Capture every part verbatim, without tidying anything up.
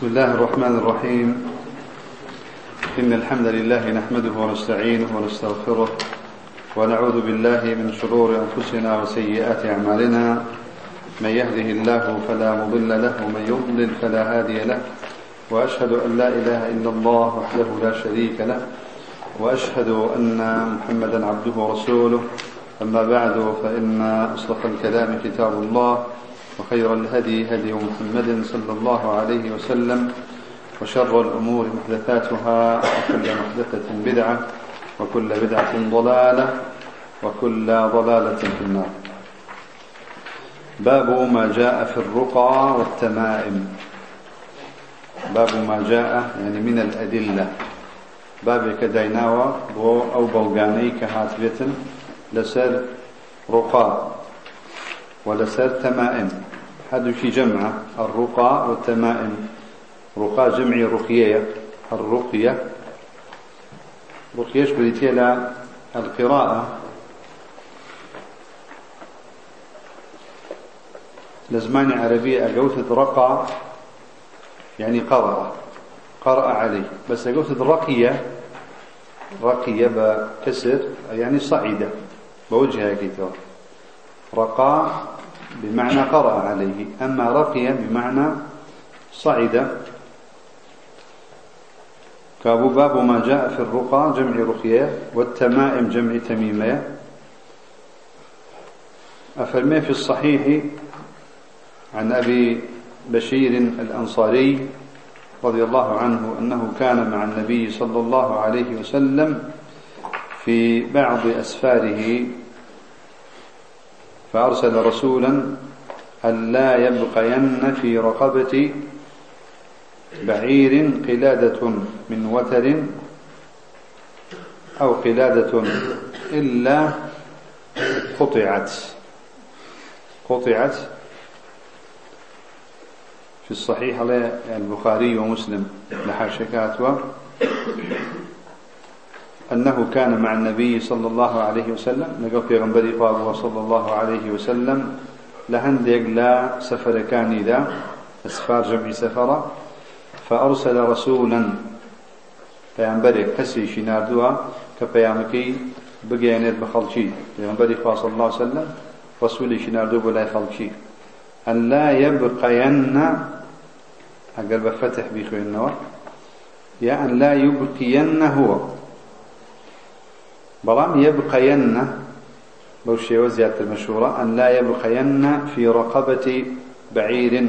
بسم الله الرحمن الرحيم. إن الحمد لله نحمده ونستعينه ونستغفره ونعوذ بالله من شرور أنفسنا وسيئات أعمالنا. من يهده الله فلا مضل له ومن يضلل فلا هادي له، وأشهد أن لا إله إلا الله وحده لا شريك له، وأشهد أن محمدا عبده ورسوله. أما بعد، فإن أصدق الكلام كتاب الله، وخير الهدي هدي محمد صلى الله عليه وسلم، وشر الأمور محدثاتها، وكل محدثة بدعة، وكل بدعة ضلالة، وكل ضلالة في النار. باب ما جاء في الرقى والتمائم. باب ما جاء يعني من الأدلة. باب كديناوة بو أو بوغاني كهاتبة لسر رقى ولسر تمائم. هذا في جمع الرقى والتمائم. رقى جمع رقية. الرقية رقية بديتي لا القراءة لزمان عربية أجوثة رقى يعني قرأ قرأ عليه، بس أجوثة رقية رقية بكسر يعني صعيدة بوجهها كتاب. رقى بمعنى قرأ عليه، أما رقية بمعنى صعدة. كابو باب ما جاء في الرقى جمع رقية، والتمائم جمع تميمية. أفرمي في الصحيح عن أبي بشير الأنصاري رضي الله عنه أنه كان مع النبي صلى الله عليه وسلم في بعض أسفاره، فأرسل رسولا ألا يبقين في رقبة بعير قلادة من وتر أو قلادة إلا قطعت قطعت في الصحيح على البخاري ومسلم لحاشكاتوا أنه كان مع النبي صلى الله عليه وسلم نقول في غنبري قابه صلى الله عليه وسلم لهندق لا سفر كان ذا أسفار جمع سفرة، فأرسل رسولا فينبري كسي شناردوا كبيامكي بقيانات بخلشي فينبري صلى الله عليه وسلم رسول شناردوا بلا خلشي أن لا يبقين أقرب فتح بيخوي النوى يا أن لا يبقين هو بلام يبقين بوشي وزيادة المشهورة أن لا يبقين في رقبة بعير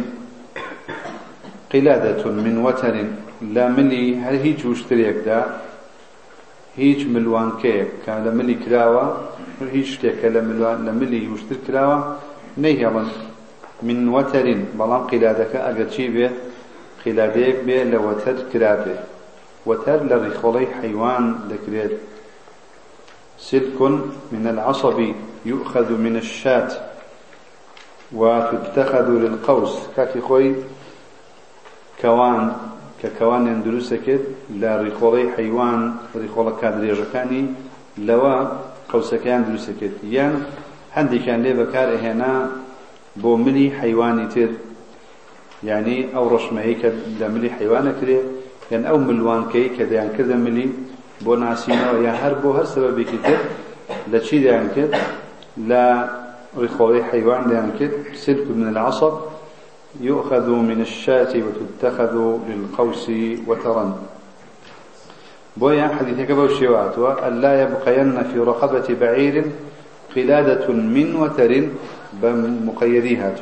قلادة من وتر لا ملي هل هيج وشتريك دا هيج ملوان كيك كان لملي كراوة هيج تيك لملي وشتر كراوة نيهلا من وتر بلام قلادك أقرشي به قلاديك به لوتر كرابه. وتر لرخولي حيوان ذكريت. سلك من العصب يؤخذ من الشاة وتتخذ للقوس كاكي خوي كوان ككوان يندرسك لا ريخولي حيوان ريخولا كادري جكاني لوا قوسك يندرسك يعني عندي كان لي بكار هنا بو ملي حيواني تر يعني او رشمهيك لملي حيوانك لي يعني او ملوان كي كذا يعني كذا ملي بو ناسينا يا هربو هر سبب كتير لا شيء يعني كده لا رخوي حيوان يعني كده. سلك من العصب يؤخذ من الشاة وتتخذ للقوس وترا. بويا حديثك بوشيوات ألا يبقين في رقبة بعير قلادة من وتر بمقيديها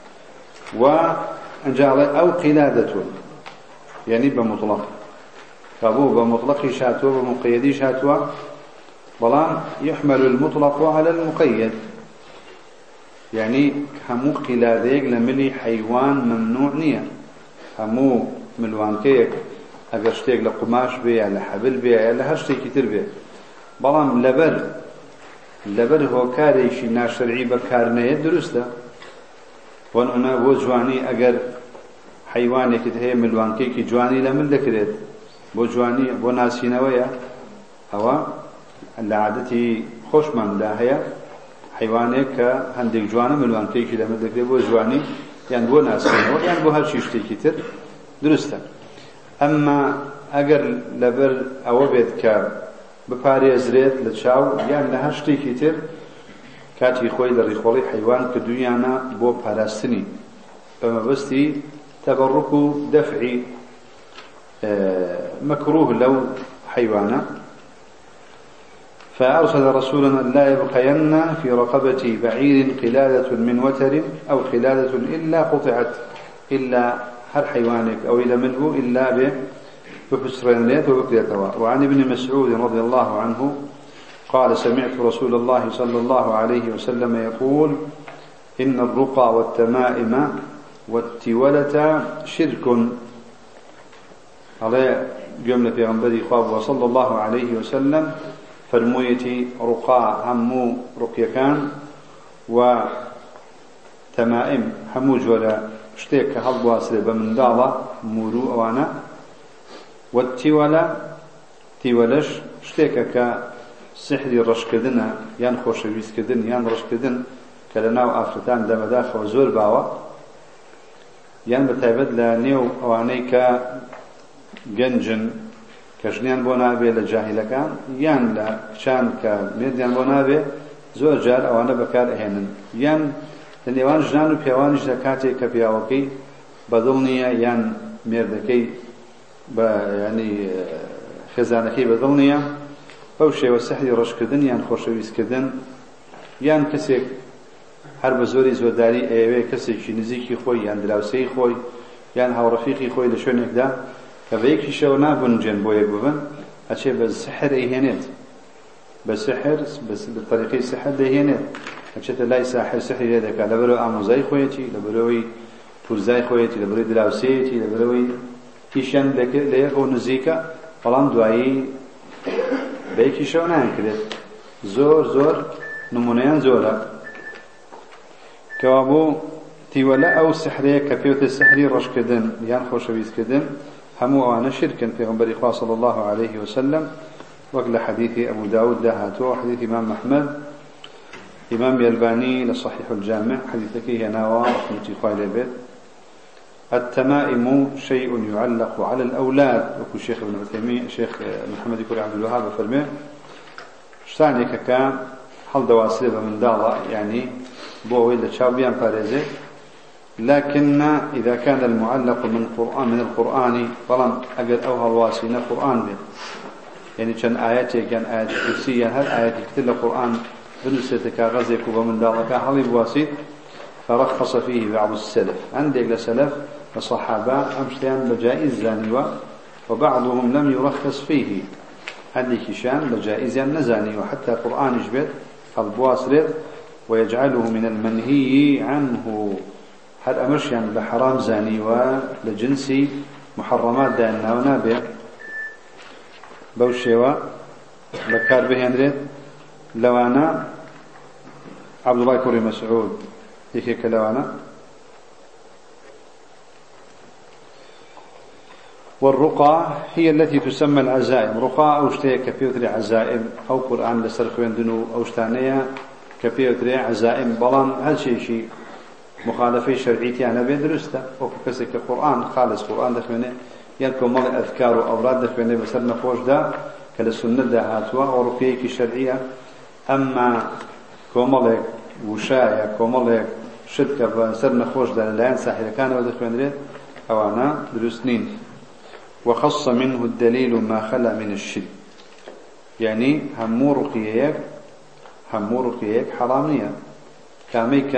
وأنجعل أو قلادة يعني بمطلق فابوه بمطلق شاتوه بمقيدي شاتوه بلان يحمل المطلق على المقيد يعني همو قلاديك لملي حيوان ممنوع نية همو ملوان كيك اقرشتيك لقماش بيه لحبل بيه لهشتي كتير بيه بلان لبر لبر هو كاريشي ناشرعي بكارنية درسته وانا بو جواني اقر حيواني كده ملوان كيكي جواني لمن ذكرت بو جواني بو ناسينوية هوا لعادتي خوش من لا هي حيوانك هندك جوانا ملوان كيكي لمن ذكرت بو جواني يعني بو ناسينوية يعني بو هالشي شتي كتير درسته أما أجر لبر أو بيت ك بباري أزريت لتشاو يعني لها شتي كتير كاتي خوي لريخولي حيوان كدويانا بو باراستني فما بستي تبرك دفعي مكروه لو حيوانا فأرسل رسولا لا يبقين في رقبة بعير قلادة من وتر أو قلادة إلا قطعت إلا هر حيوانك أو إلى منه إلا بفسرين ليت وبكريتها. وعن ابن مسعود رضي الله عنه قال سمعت رسول الله صلى الله عليه وسلم يقول إن الرقى والتمائم والتولة شرك على جملة في غنبري قاب صلى الله عليه وسلم فرمويتي رقاء همو رقيكان وتمائم همو جولا اشتيك هل واسر بمن دالة مورو أوانا والتولة تولش اشتيك كسحري رشكدنا يان خوشويس كدن يان رشكدن كلناو آفرتان دمداخ وزور باوا يان بتايبد لنيو أوانيك جنجن كجنيان بونابي لجاهلكان يان لا كشان كميديان بونابي زور جار أوانا بكار أهنن يان لنيوان جنان وبيوان جدكاتي كبياوكي بدلنيا يان ميردكي يعني خزانكي بدلنيا بوشي والسحري رشكدن يان خوشويس كدن يان كسيك هر بزوري زوداري ايوه كسيك نزيكي خوي يان دلاوسي خوي يان هاو رفيقي خوي لشونك دا كبيكي شو نابن جن بوي بوبن أشي بالسحر إهانات بالسحر بس بالطريقة السحر إهانات أشي تلاقي ساحر سحر يدك لبرو أموزاي خويتي لبروي فوزاي خويتي لبروي دلاوسيتي لبروي كيشان لك ليكو نزيكا فلان دعائي بيكي شو نانكرت زور زور نمونيان زورا كوابو تيولا أو سحرية كفيوت السحري رشكدن يان خوشويس كدن همو أنا شركا في غنبر إخوة صلى الله عليه وسلم وقل حديث أبو داود دهاتو حديث إمام أحمد إمام الألباني لصحيح الجامع حديثك يناوى رحمة إخوة لبيت التمائم شيء يعلق على الأولاد وكو الشيخ ابن عثيمين الشيخ محمد كوري عبد الوهاب فرمي شتعني كان حل دواسيبه من دالة يعني بووي لتشاوبيان باريزي لكن إذا كان المعلق من القرآن من القرآن فلم أجد أوها الواسين القرآن به يعني كان آياتي كان آيات كرسية هل آيات كتل القرآن بنسيتك غزيك ومن دالك حلي بواسيط فرخص فيه بعض السلف عندك لسلف الصحابة أمشتين بجائز زاني وبعضهم لم يرخص فيه عندك شان بجائز نزاني وحتى القرآن يجبت البواسط ويجعله من المنهي عنه هل أمرش يعني بحرام زاني ولجنسي محرمات دائنا ونابع بوشيوا بكار بهندريت لو أنا عبد الله كوري مسعود يكيك لو أنا والرقى هي التي تسمى العزائم رقى أو شتية كبيوتري عزائم أو قرآن لسرخوين دنو أو شتانية كبيوتري عزائم بلان هل شيء شيء مخالفة شرعيتي أنا بين درسته وكسك القرآن خالص قرآن دخمنه يلكم مال أذكار وأوراد دخمنه بسر نخوش دا كالسنة دا هاتوا ورقيك الشرعية أما كومالك وشاية كومالك شركة بسر نخوش دا لا ينسى حيث كان ودخمنه أو أنا درسنين وخص منه الدليل ما خلا من الشرك يعني همو رقيك همو رقيك حرامية كاميك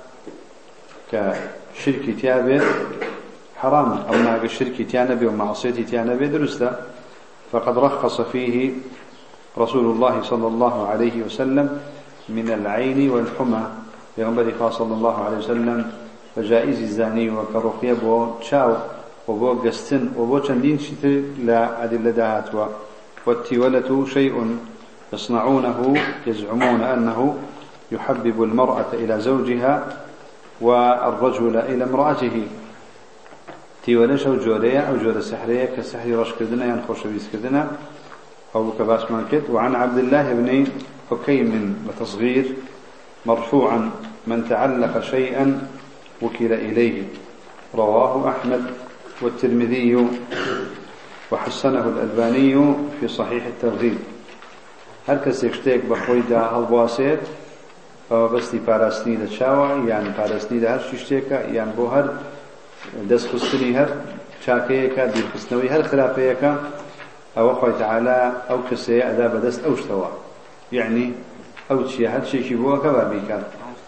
كشركي تيابه حرام أو ناقة الشركي تيانبه ومعصيتي تيانبه درسته فقد رخص فيه رسول الله صلى الله عليه وسلم من العين والحمى يغنبري صلى الله عليه وسلم فجائز الزاني وكرقية بو تشاو وبو قستن وبو چندين شتر لا أدل دهاتوا والتولة شيء يصنعونه يزعمون أنه يحبب المرأة إلى زوجها والرجل إلى امرأته تيولش أو جورية أو جورة سحرية كسحر رشكدنا ينخش بيسكدنا أو كباس مانكت. وعن عبد الله بن حكيم وتصغير مرفوعا من تعلق شيئا وكل إليه رواه أحمد والترمذي وحسنه الألباني في صحيح الترغيب. هل كسيكشتيك بخويدا هالبواسيت فبستي باراستني دا شاوة يعني باراستني دا هر ششتيكا يعني بو هر دس خستني هر شاكيكا دير خستنوي هر خلافيكا أو أخوة تعالى أو كسي أدا بدست أو شتوا يعني أو تشي هر شي شبوه كبابيكا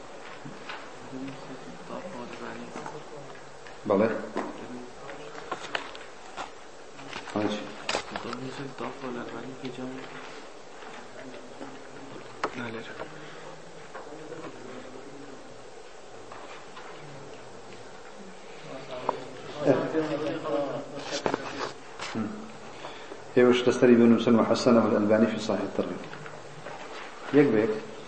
بله ماشي هي وش تستري بن مسلم وحسنه الألباني في صحيح الترغيب يكبيك.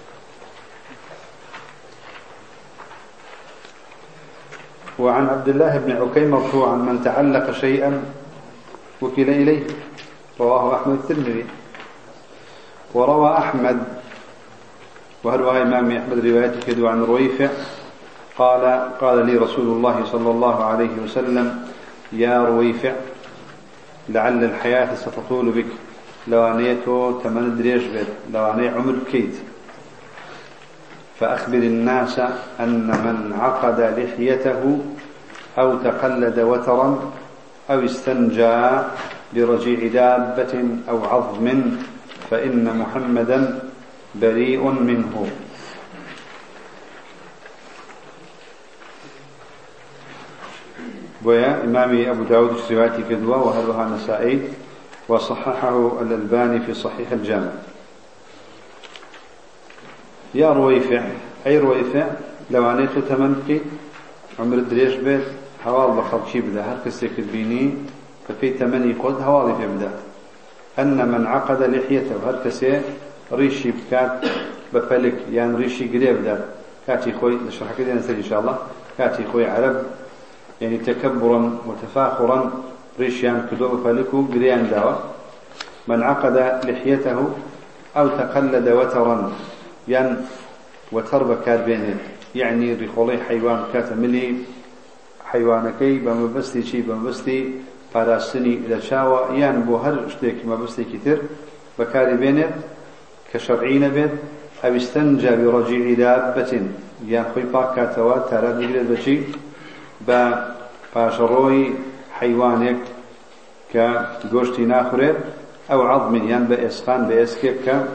وعن عبد الله بن عكيم مرفوعا من تعلق شيئا وكل إليه رواه أحمد الترمذي. وروى أحمد وهل رواه إمام أحمد روايته كدو عن رويفع قال قال لي رسول الله صلى الله عليه وسلم يا رويفع لعل الحياة ستطول بك لو أنيته تمن دريش بيت لو أني عمر كيت فأخبر الناس أن من عقد لحيته أو تقلد وترا أو استنجى برجيع دابة أو عظم فإن محمدا بريء منه. ويا إمامي أبو داود رواية كدوة وهلها نسائي وصححه الألباني في صحيح الجامع. يا رويفع أي رويفع لو عنيتو تمنكي عمر دريش بيت هوال بخلشي بدا هر كسيك البيني فكي تمني قد هوالي في بدا أن من عقد لحيته هر كسي ريشي بكات بفلك يعني ريشي قريب دا كاتي خوي نشرح كده نسأل إن شاء الله كاتي خوي عرب يعني تكبرا وتفاخرا ريشيان كدو بفلكو قريان داوة. من عقد لحيته أو تقلد وترا يعني وتربة كاربينه يعني ريخولي حيوان كاتملي حيوانكي بمبستي شي بمبستي فاراسني إلى شاوة يعني بوهر اشتيك مبستي كتير بكاربينه كشرعين بيت أو استنجى برجيع دابة يعني خوي باك كاتوات تاراد يقرد بشي باشروي حيوانك كغوشتي ناخرت أو عظم يعني بإسخان بإسكيك ك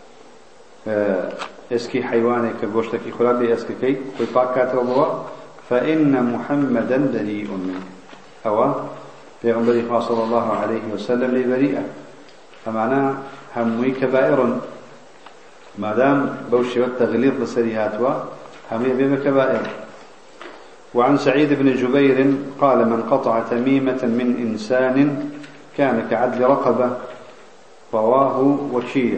اسكي حيوانك كغوشتكي خلال بإسكيكي خوي باك كاتوا فإن محمدا بريء منه أو بيغمبري صلى الله عليه وسلم لبريئة فمعناه هموي كبائر ما دام بوشي والتغليظ لسريهاتوا همي بما كبائر. وعن سعيد بن جبير قال من قطع تميمة من إنسان كان كعدل رقبة رواه وكيع.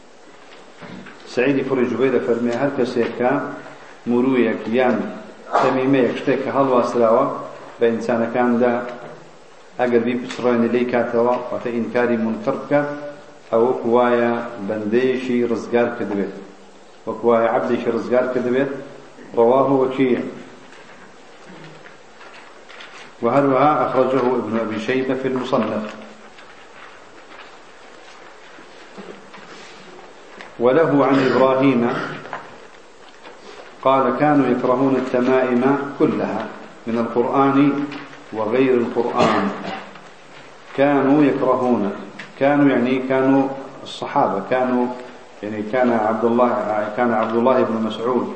سعيد فر جبير فرمي هل كسيكا مرويك يان تميميك شتيك هلوا سلاوة بإنسان كان دا أقل بي بسرين لي كاتوا وفي إنكاري منكرك أو كوايا بنديشي رزقار كدبت وكوايا عبديشي رزقار كدبت رواه وكيع. وهلها أخرجه ابن أبي شيبة في المصنف. وله عن إبراهيم قال كانوا يكرهون التمائم كلها من القرآن وغير القرآن. كانوا يكرهون كانوا يعني كانوا الصحابة كانوا يعني كان عبد الله كان عبد الله بن مسعود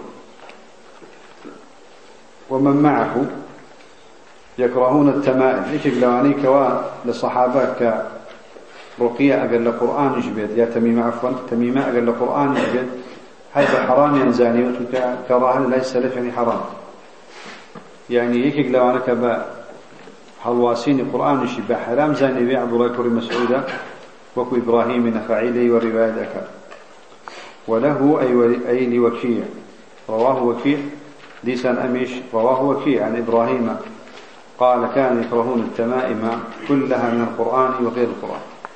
ومن معه يكرهون التمائم إيش قلواني كوا للصحابة كرقية أقل القرآن يجبت يا تميمة عفوا تميمة أقل القرآن يجبت هذا حرام ينزاني وكراهن ليس لف يعني حرام يعني إيش قلواني كبا هالواسين القرآن يشبه حرام زاني بي عبد الله كريم مسعودة وكو إبراهيم نخعيلي ورواية أكا. وله أي, أي لوكيع رواه وكيع ديسان أميش رواه وكيع عن إبراهيم قال كان يكرهون التمائم كلها من القرآن وغير القرآن.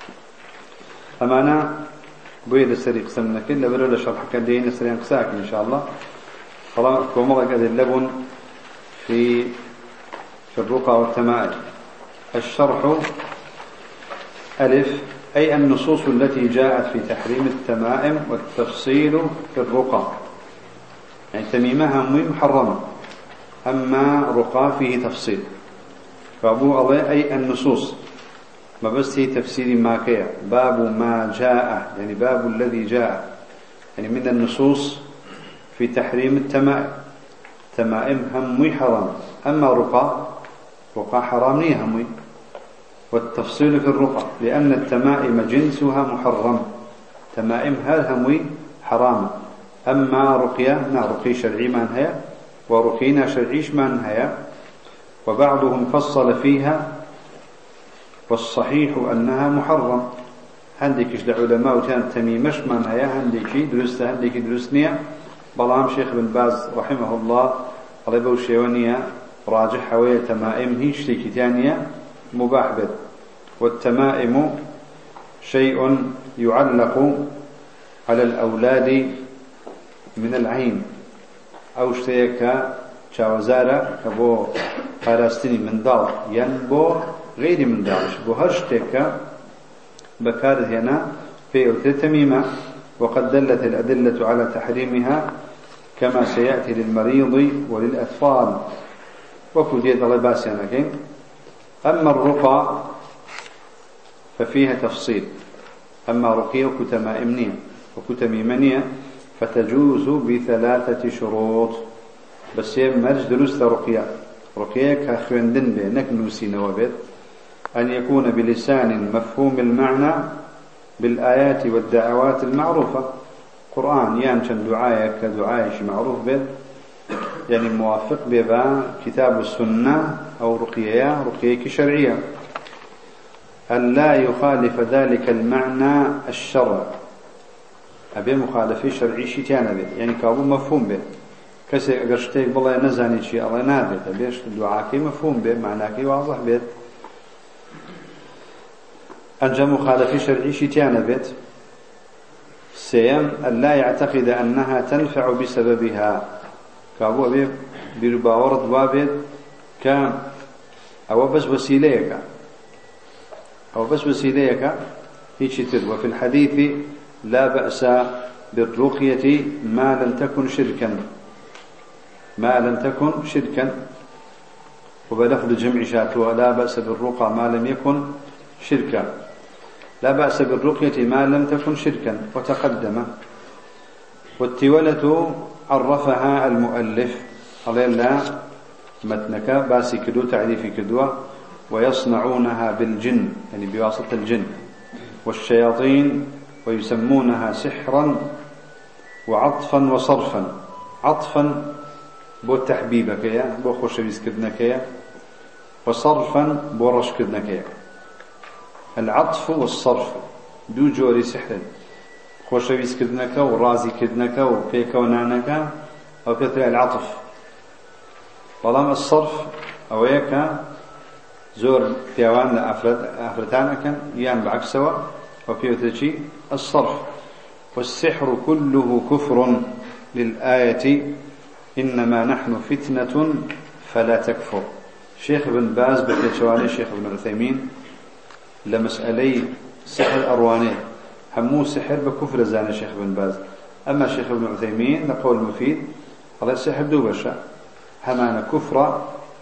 أمانا بيد السريق سمنا كلا بلولا شرح كدين السريق ساكن إن شاء الله خلاص كومضة قد اللبن في في الرقى والتمائم الشرح ألف أي النصوص التي جاءت في تحريم التمائم والتفصيل في الرقى، يعني تميمها محرمة، أما رقى فيه تفصيل. فأبو الله أي النصوص ما بس هي تفسير ما كيا، باب ما جاء يعني باب الذي جاء، يعني من النصوص في تحريم التمائم. تمائم همي حرام، أما رقى رقى حرامني همي. والتفصيل في الرقى لأن التمائم جنسها محرم، تمائم هل همي حرام. أما رقية نا رقي شرعي ما نهيا ورقينا شرعيش ما نهيا. وبعضهم فصل فيها والصحيح أنها محرم. هنديكش العلماء وكان تميمش ما نهيا، هنديكي درست هنديكي درستنيا. بلام شيخ بن باز رحمه الله الله بوشيونيا راجح حوالي تمائم هي شتيكي تانية مباح بد. والتمائم شيء يعلق على الأولاد من العين أو شتيكا شاوزارة كبو فارستني من دار ينبو غير من دارش بو هشتيكا بكار هنا في التميمة. وقد دلت الأدلة على تحريمها كما سيأتي للمريض وللأطفال وكدية الله باسيانا كين. أما الرقى ففيها تفصيل، أما رقية وكتمائمنية وكتميمنية فتجوز بثلاثة شروط. بس مرج درست رقية رقية كخوندن به نكنوسي نوابد أن يكون بلسان مفهوم المعنى بالآيات والدعوات المعروفة. قرآن يانشن دعاية كدعاية معروف به، يعني موافق بها كتاب السنة أو رقية رقية شرعية. أن لا يخالف ذلك المعنى الشرع، أبي مخالفة شرعي شتيانا به، يعني كابو مفهوم به. كسي أقرشتيك بالله نزاني شيء الله نابت أبيش دعاكي مفهوم به معناكي واضح به. أنجا مخالفة شرعي شتيانا به. سيم أن لا يعتقد أنها تنفع بسببها، كابو أبي برباورد وابد كان أو بس وسيليك أو بس وسيليك هيك تر. وفي الحديث لا بأس بالرقية ما لم تكن شركا، ما لم تكن شركا. وبلفظ جمع شاتوا لا بأس بالرقى ما لم يكن شركا، لا بأس بالرقية ما لم تكن شركا وتقدم. والتولة عرفها المؤلف قال لا متنك باسي كدو تعريف كدوة. ويصنعونها بالجن يعني بواسطة الجن والشياطين ويسمونها سحرا وعطفا وصرفا. عطفا بو تحبيبك يا بو خوشويس كدنك يا، وصرفا بو رش كدنك يا. العطف والصرف دو جوري سحر، خوشويس كدنك ورازي كدنك وبيك ونعنك أو كثر العطف. طالما الصرف أو يك زور تيوان أفرتانك يعني بعكسوا وفي الصرف. والسحر كله كفر للآية إنما نحن فتنة فلا تكفر. شيخ بن باز بكتشوالي شيخ بن عثيمين لمسألي سحر أرواني همو سحر بكفر زان شيخ بن باز. أما شيخ بن عثيمين لقول مفيد على السحر دو بشا همان كفر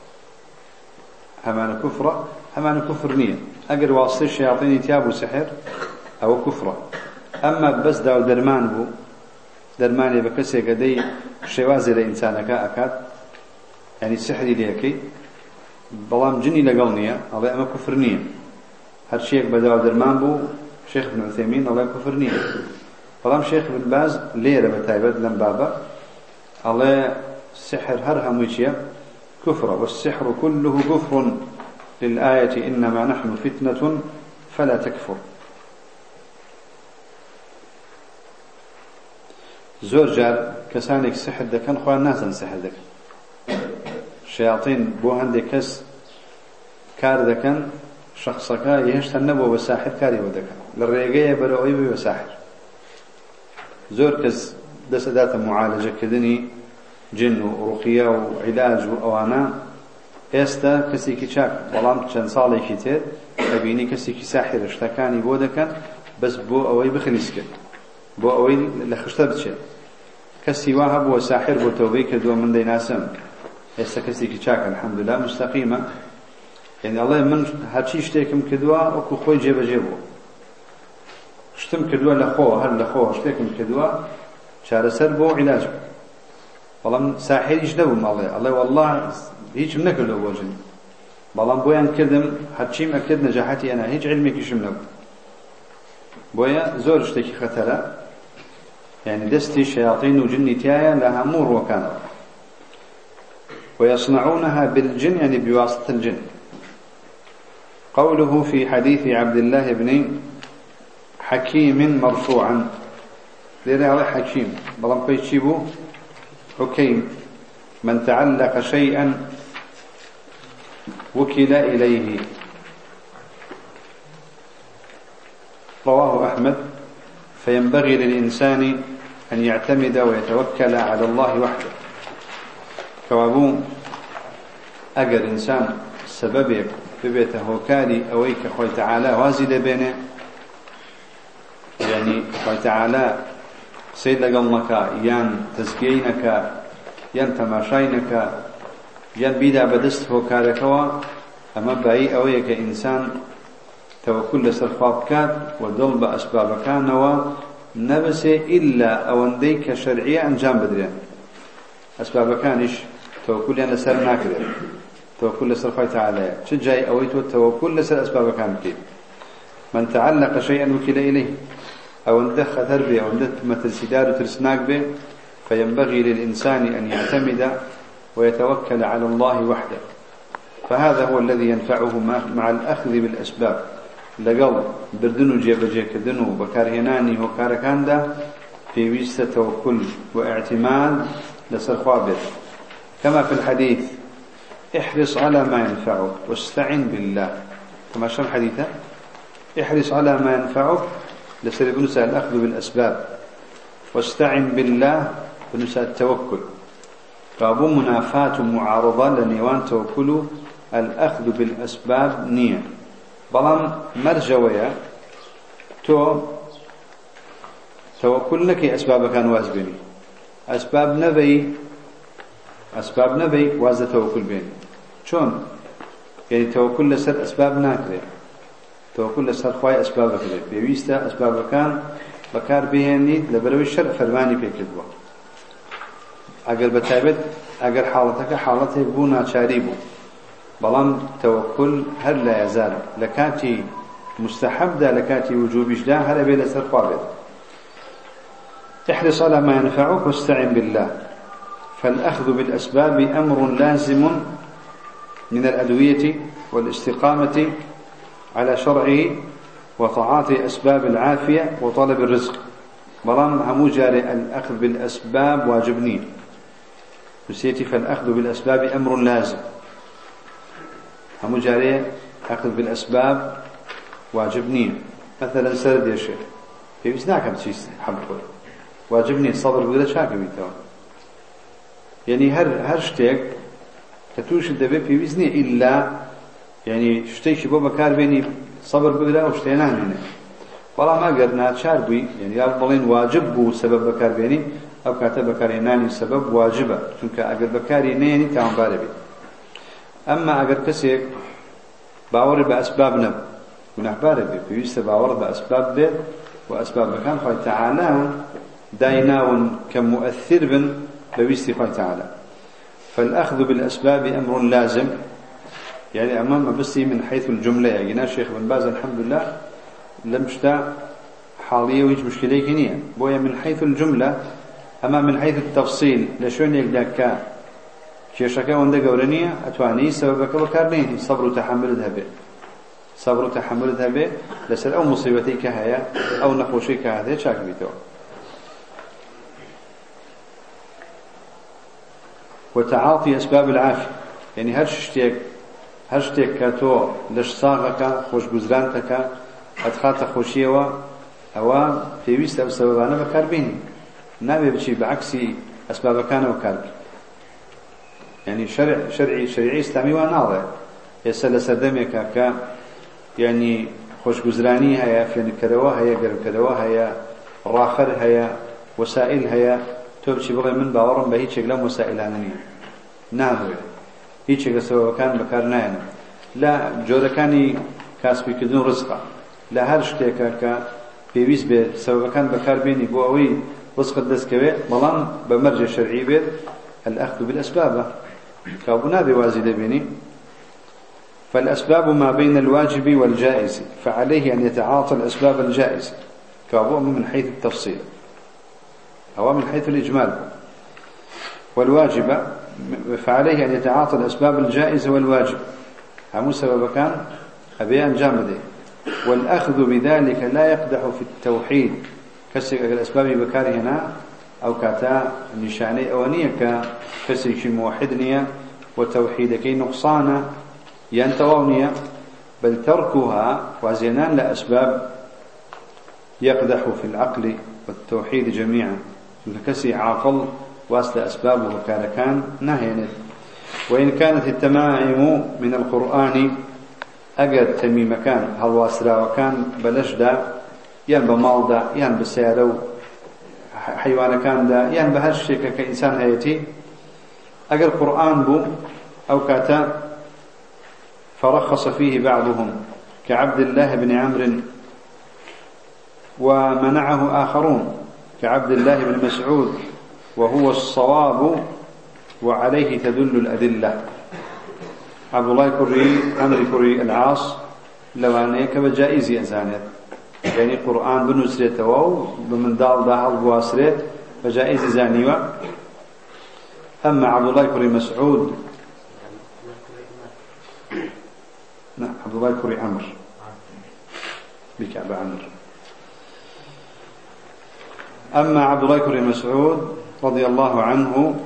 همان كفر همان كفر نية أقر واصل الشياطين يتيابوا سحر أو كفر. أما بس داو درمان بو درماني بكسي قدي شوازي لإنسانك أكاد يعني سحري ليكي بلام جني لقلنية الله أما كفر نية. هالشيخ بداو درمان بو شيخ بن عثيمين الله كفر نية. بلام شيخ بن باز ليرة بتايبت لم بابا الله سحر هرها مويشيا كفر. والسحر كله كفر للآية إنما نحن فتنة فلا تكفر. زور جار كسانك سحر دكان خوان ناسا سحر دكان شياطين بو هندي كس كار دكان شخصك يهشت النبو بساحر كاري ودكان للريقية بلوئي بساحر. زور كس دسدات معالجة كدني جن ورقية وعلاج وأوانا ئێستا کەسێکی چاک بەڵام چەند ساڵێکی تر ئەبینی کەسێکی ساحرە شتەکانی بۆ دەکەن بەس بۆ ئەوەی بخلیسکرد بۆ ئەوەی لە خشتە بچێت کەسی وا هەبووە ساحر بۆ تەوبەی کردووە من دەیناسم ئێستا کەسێکی چاکە الحەمدوللا مستەقیمە یعنی ئەڵێ من هەرچی شتێکم کردووە وەکو خۆی جێبەجێ بووە شتم کردووە لە خۆ هەر لە خۆ شتێکم کردووە چارەسەر بۆ عیلاج بەڵام ساحریش نەبووم ئەڵێ ئەڵێ وەڵڵا هیچم نەکردەوە بۆ ژن بەڵام بۆیان کردم هەرچیم ئەکرد نەجاحەتی ئەنا هیچ علمێکیشم نەبوو بۆیە زۆر شتێکی خەتەرە يعني دستي شياطين وجن تيايا لها مور وكان ويصنعونها بالجن يعني بواسطة الجن قوله في حديث عبد الله بن حكيم مرفوعا لذا على حكيم بلام بيشيبو حكيم من تعلق شيئا وكل إليه رواه أحمد فينبغي للإنسان أن يعتمد ويتوكل على الله وحده كوابو أجر إنسان سببك ببيته كالي أويك خوي تعالى وازد بينه يعني خوي تعالى سيد لقلنك يان تزكينك يان تماشينك يان بيدا بدسته كالكوا أما بأي أويك إنسان توكل لسرفاتكات ودل بأسباب كانوا نبس إلا أونديك شرعية أنجام بدرين أسباب كانش توكل أن لسر ناكره توكل لسر فاي تعالى شجاي أويت التوكل لسر أسباب كان كيف من تعلق شيئا وكل إليه أو اندخ تربية أو اندخ مثل سدار ترسناك به فينبغي للإنسان أن يعتمد ويتوكل على الله وحده فهذا هو الذي ينفعه مع الأخذ بالأسباب لقل بردنو جيب جيكدنو بكارهناني وكاركاندا في ويست توكل واعتماد لسرخوابر كما في الحديث احرص على ما ينفعك واستعن بالله كما شرح حديثه احرص على ما ينفعك لسر بنسى الأخذ بالأسباب واستعن بالله بنسى التوكل فأبو منافات معارضة لنيوان توكل الأخذ بالأسباب نية بلام مرجوية تو توكل لك أسباب كان وازبيني أسباب نبي أسباب نبي واز توكل بيني شون يعني توكل لسر أسباب ناكري توكل لسر خواي أسباب كري بيويستا أسباب كان بكار بيهني لبروي الشرع فرماني في كذبه أجر بتعبد أجر حالتك حالته بونا شاريبو بلام توكل هل لا يزال لكاتي مستحب دا لكاتي وجوب جدا هل بين سر قابل احرص على ما ينفعك واستعن بالله فالأخذ بالأسباب أمر لازم من الأدوية والاستقامة على شرعه وتعاطي أسباب العافية وطلب الرزق بلام همو جاري الأخذ بالأسباب واجبني نسيتي فالأخذ بالأسباب أمر لازم همو جاري أخذ بالأسباب واجبني مثلا سرد يا شيخ في بسناك هم تشيس حبكور واجبني الصبر بقدر شاكم يتوان يعني هر هر شتيك كتوش الدبي في بسني إلا يعني شتيك بو بكار بيني صبر بقدر أو شتينا هنا والله ما قدرنا تشاربي يعني يا بلين واجب بو سبب بكار بيني أو كاتب بكاري ناني سبب واجبة چونك أقل بكاري نيني تاون باربي أما أقل كسيك باور بأسباب نب من أخبار بي بيست باور بأسباب بي وأسباب مكان خوي تعالى دايناون كمؤثر بن بيست خوي تعالى فالأخذ بالأسباب أمر لازم يعني أمام بس من حيث الجملة يعني الشيخ بن باز الحمد لله لم شتاع حالية ويش مشكلة كنية بويا من حيث الجملة أما من حيث التفصيل لشون يقدك كيشكا وندا قورنية أتواني سببك بكارنيه صبر وتحملها به صبر وتحملها به لسر أو مصيبتك هيا أو نقوشك هذا شاك بيتو وتعاطي أسباب العافية يعني هرشتك هرشتك كاتو لش صاغك خوش جزرانتك أدخلت خوشيوا أو في ويست أو سببانا بكاربيني نابي بشي بعكسي أسباب كان وكاربي يعني شرع شرعي شرعي إسلامي وناظر يسأل سردمك ك يعني خوش جزراني هيا في كدواه هيا قرب كدواه هيا راخر هيا وسائل هيا توبشي بغي من باورم بهيج شكلهم وسائل عنني ناهوي هيج شكل سواء كان بكارنان لا جودة كاني كاسبي كدون رزقه لا هرشتك ك بيويس به سواء كان بكار بيني بوأوي رزق الدسكوي ملان بمرجع شرعي به الأخذ بالأسباب كابونا بوازي بيني فالأسباب ما بين الواجب والجائز فعليه أن يتعاطى الأسباب الجائزة كابو من حيث التفصيل أو من حيث الإجمال والواجب فعليه أن يتعاطى الأسباب الجائزة والواجب هم سبب كان أبيان جامده والأخذ بذلك لا يقدح في التوحيد كسر الأسباب بكار هنا أو كاتا نشاني أوانية كسر شي موحدنية وتوحيد كي نقصانة ينتوونية بل تركها وزنان لأسباب يقدح في العقل والتوحيد جميعا كسي عاقل واسل أسبابه وكان كان نهينت وإن كانت التمائم من القرآن أجد تميم كان هل واسرا وكان بلشدا ين بمالدا ين بسيارو حيوان كان دا ين بهالشيء كإنسان هيتي أجد القرآن بو أو كاتا فرخص فيه بعضهم كعبد الله بن عمرو ومنعه آخرون كعبد الله بن مسعود وهو الصواب وعليه تدل الأدلة عبد الله كري عمرو كري العاص لو أن يكب جائز أزانت يعني قرآن بنسرته أو بمن دال ده البواسرة فجائز زانيوة أما عبد الله كري مسعود نعم عبد الله كري عمرو بكعب عمرو أما عبد الله كري مسعود رضي الله عنه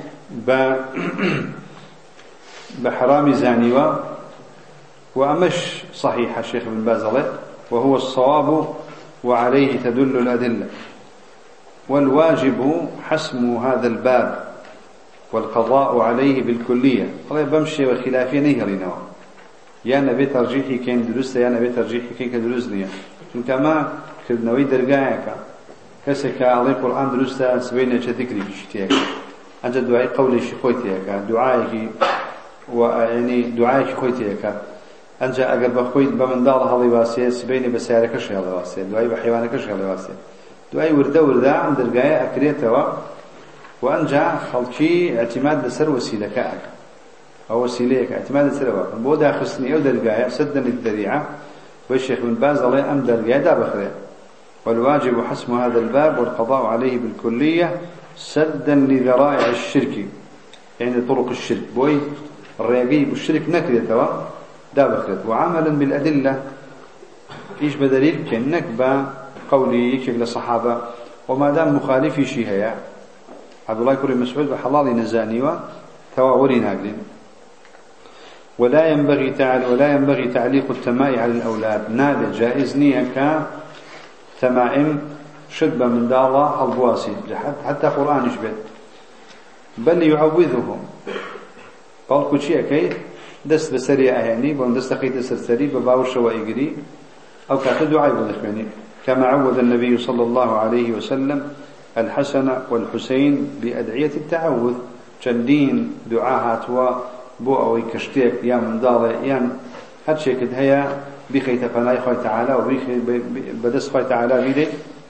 بحرام زانيوة وأمش صحيح الشيخ بن باز وهو الصواب وعليه تدل الأدلة والواجب حسم هذا الباب والقضاء عليه بالكلية والله بمشي وخلافي نهرنا يا نبي ترجيحي كين درست يا نبي ترجيحي كين كدرسني كما كبنوي درجاك كسك على القرآن درست سبينة ذكري بشتيك أنت دعاء قولي شخوتيك دعائك ويعني دعائك خويتيك أنت أقرب خويت بمن دار هذي واسية سبيني بسيارك شيء هذا واسية دعاء بحيوانك شيء هذا واسية دعاء ورده ورده عند درجاء أكريته وأنجع خلقي اعتماد لسر وسيلة كأك أو وسيلة اعتماد لسر واحد بودا خصني أو درجاء سدا الذريعة والشيخ بن باز الله أم درجاء دار بخير والواجب حسم هذا الباب والقضاء عليه بالكلية سدا لذرائع الشرك يعني طرق الشرك بوي الرياقي بالشرك نكريته دار بخير وعملا بالأدلة إيش بدليل كأنك بقولي يكشف للصحابة وما دام مخالفي شيء هي عبد الله كريم مسعود بحلال نزانيوا تواوري ناقلين ولا ينبغي تعال ولا ينبغي تعليق التمائم على الأولاد نادى جائز نية كتمائم شدبة من دالة البواسي حتى قرآن يشبه بل يعوذهم قال كل شيء كي دست بسريع يعني بون دست قيد سرسري بباور شوائقري أو كاتب دعاء بذكرني كما عوذ النبي صلى الله عليه وسلم الحسن والحسين بأدعية التعوذ جندين دعاءات وبو أو كشتيك يا من دالة يا هاد شيء كده هي بخيت فناي خوي تعالى وبخ بدس خوي تعالى بيده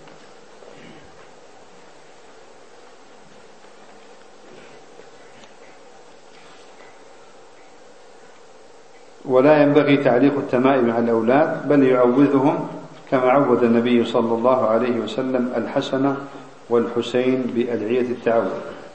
ولا ينبغي تعليق التمائم على الأولاد بل يعوذهم كما عوذ النبي صلى الله عليه وسلم الحسن والحسين بأدعية التعوذ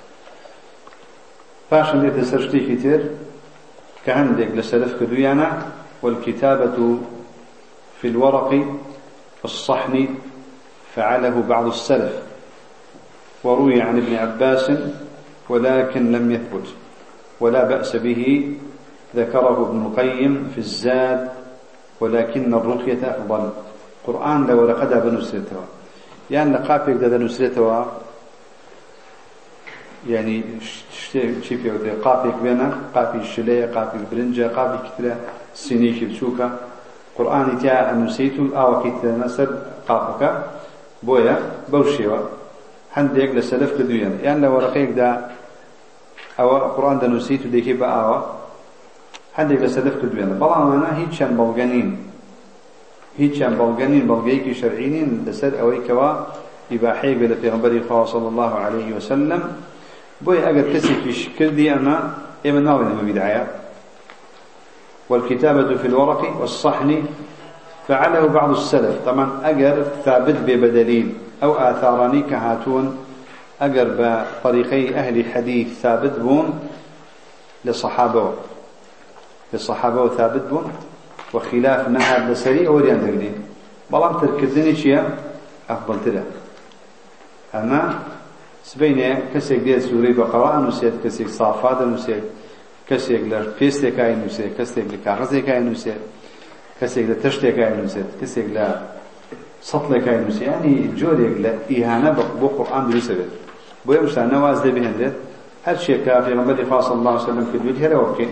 فاشن يتسرشتي كتير كعندك لسلف كدويانا والكتابة في الورق الصحن فعله بعض السلف وروي عن ابن عباس ولكن لم يثبت ولا بأس به ذكره ابن القيم في الزاد ولكن الرقية أفضل قرآن لو لقد بنسرته يعني لقابك ذا نسرته يعني شي في وده قافي بينا قافي الشلية قافي البرنجة قافي كتير سيني كبشوكا قرآن تيا أنسيتو أو كتير نسر قافك بويا بوشيوا هنديك لسلف كدويان يعني لو ورقيك دا أو قرآن دا نسيتو ديكي بأوا هنديك لسلف كدويان بلا أنا هيك شان بلغانين هيك شان بلغانين بلغيكي شرعينين لسر أويكوا إباحيك بلا پیغمبر صلى الله عليه وسلم بوي أجد كسي كردي أما إما ناوي نما بدعاية والكتابة في الورق والصحن فعله بعض السلف طبعا أجر ثابت ببدليل أو آثاراني كهاتون أجر بطريقي أهل حديث ثابت بون للصحابة للصحابة ثابت بون وخلاف نهى بسري أوريان تقدين بلام تركزني شيء أفضل تلا أما سبينه كسيك ديال سوري بقرة نسيت كسيك صافات نسيت كسيك لفيستك أي نسيت كسيك لكاغزك أي نسيت كسيك لتشتك أي نسيت كسيك لسطلك أي نسيت يعني جوريك لإهانة بقرآن درسه بويا مشتاق نواز ده بهندت هل شيء كافي من بدي صلى الله عليه وسلم في الوجه لا وكي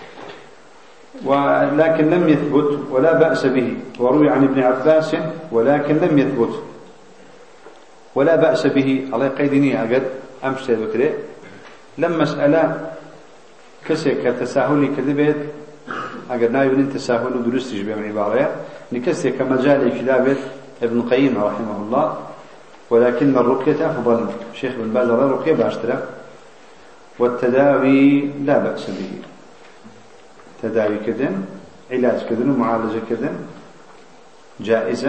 ولكن لم يثبت ولا بأس به وروي عن ابن عباس ولكن لم يثبت ولا بأس به الله يقيدني أجد أمشي بكرة لما مسألة كسيك تساهلي كذبت أجد نايبن تساهل ودرستش بهم عبارة نكسيك مجال كتابة ابن القيم رحمه الله ولكن الرقية أفضل شيخ بن باز الرقية باشترى والتداوي لا بأس به تداوي كذن علاج كذن ومعالجة كذن جائزة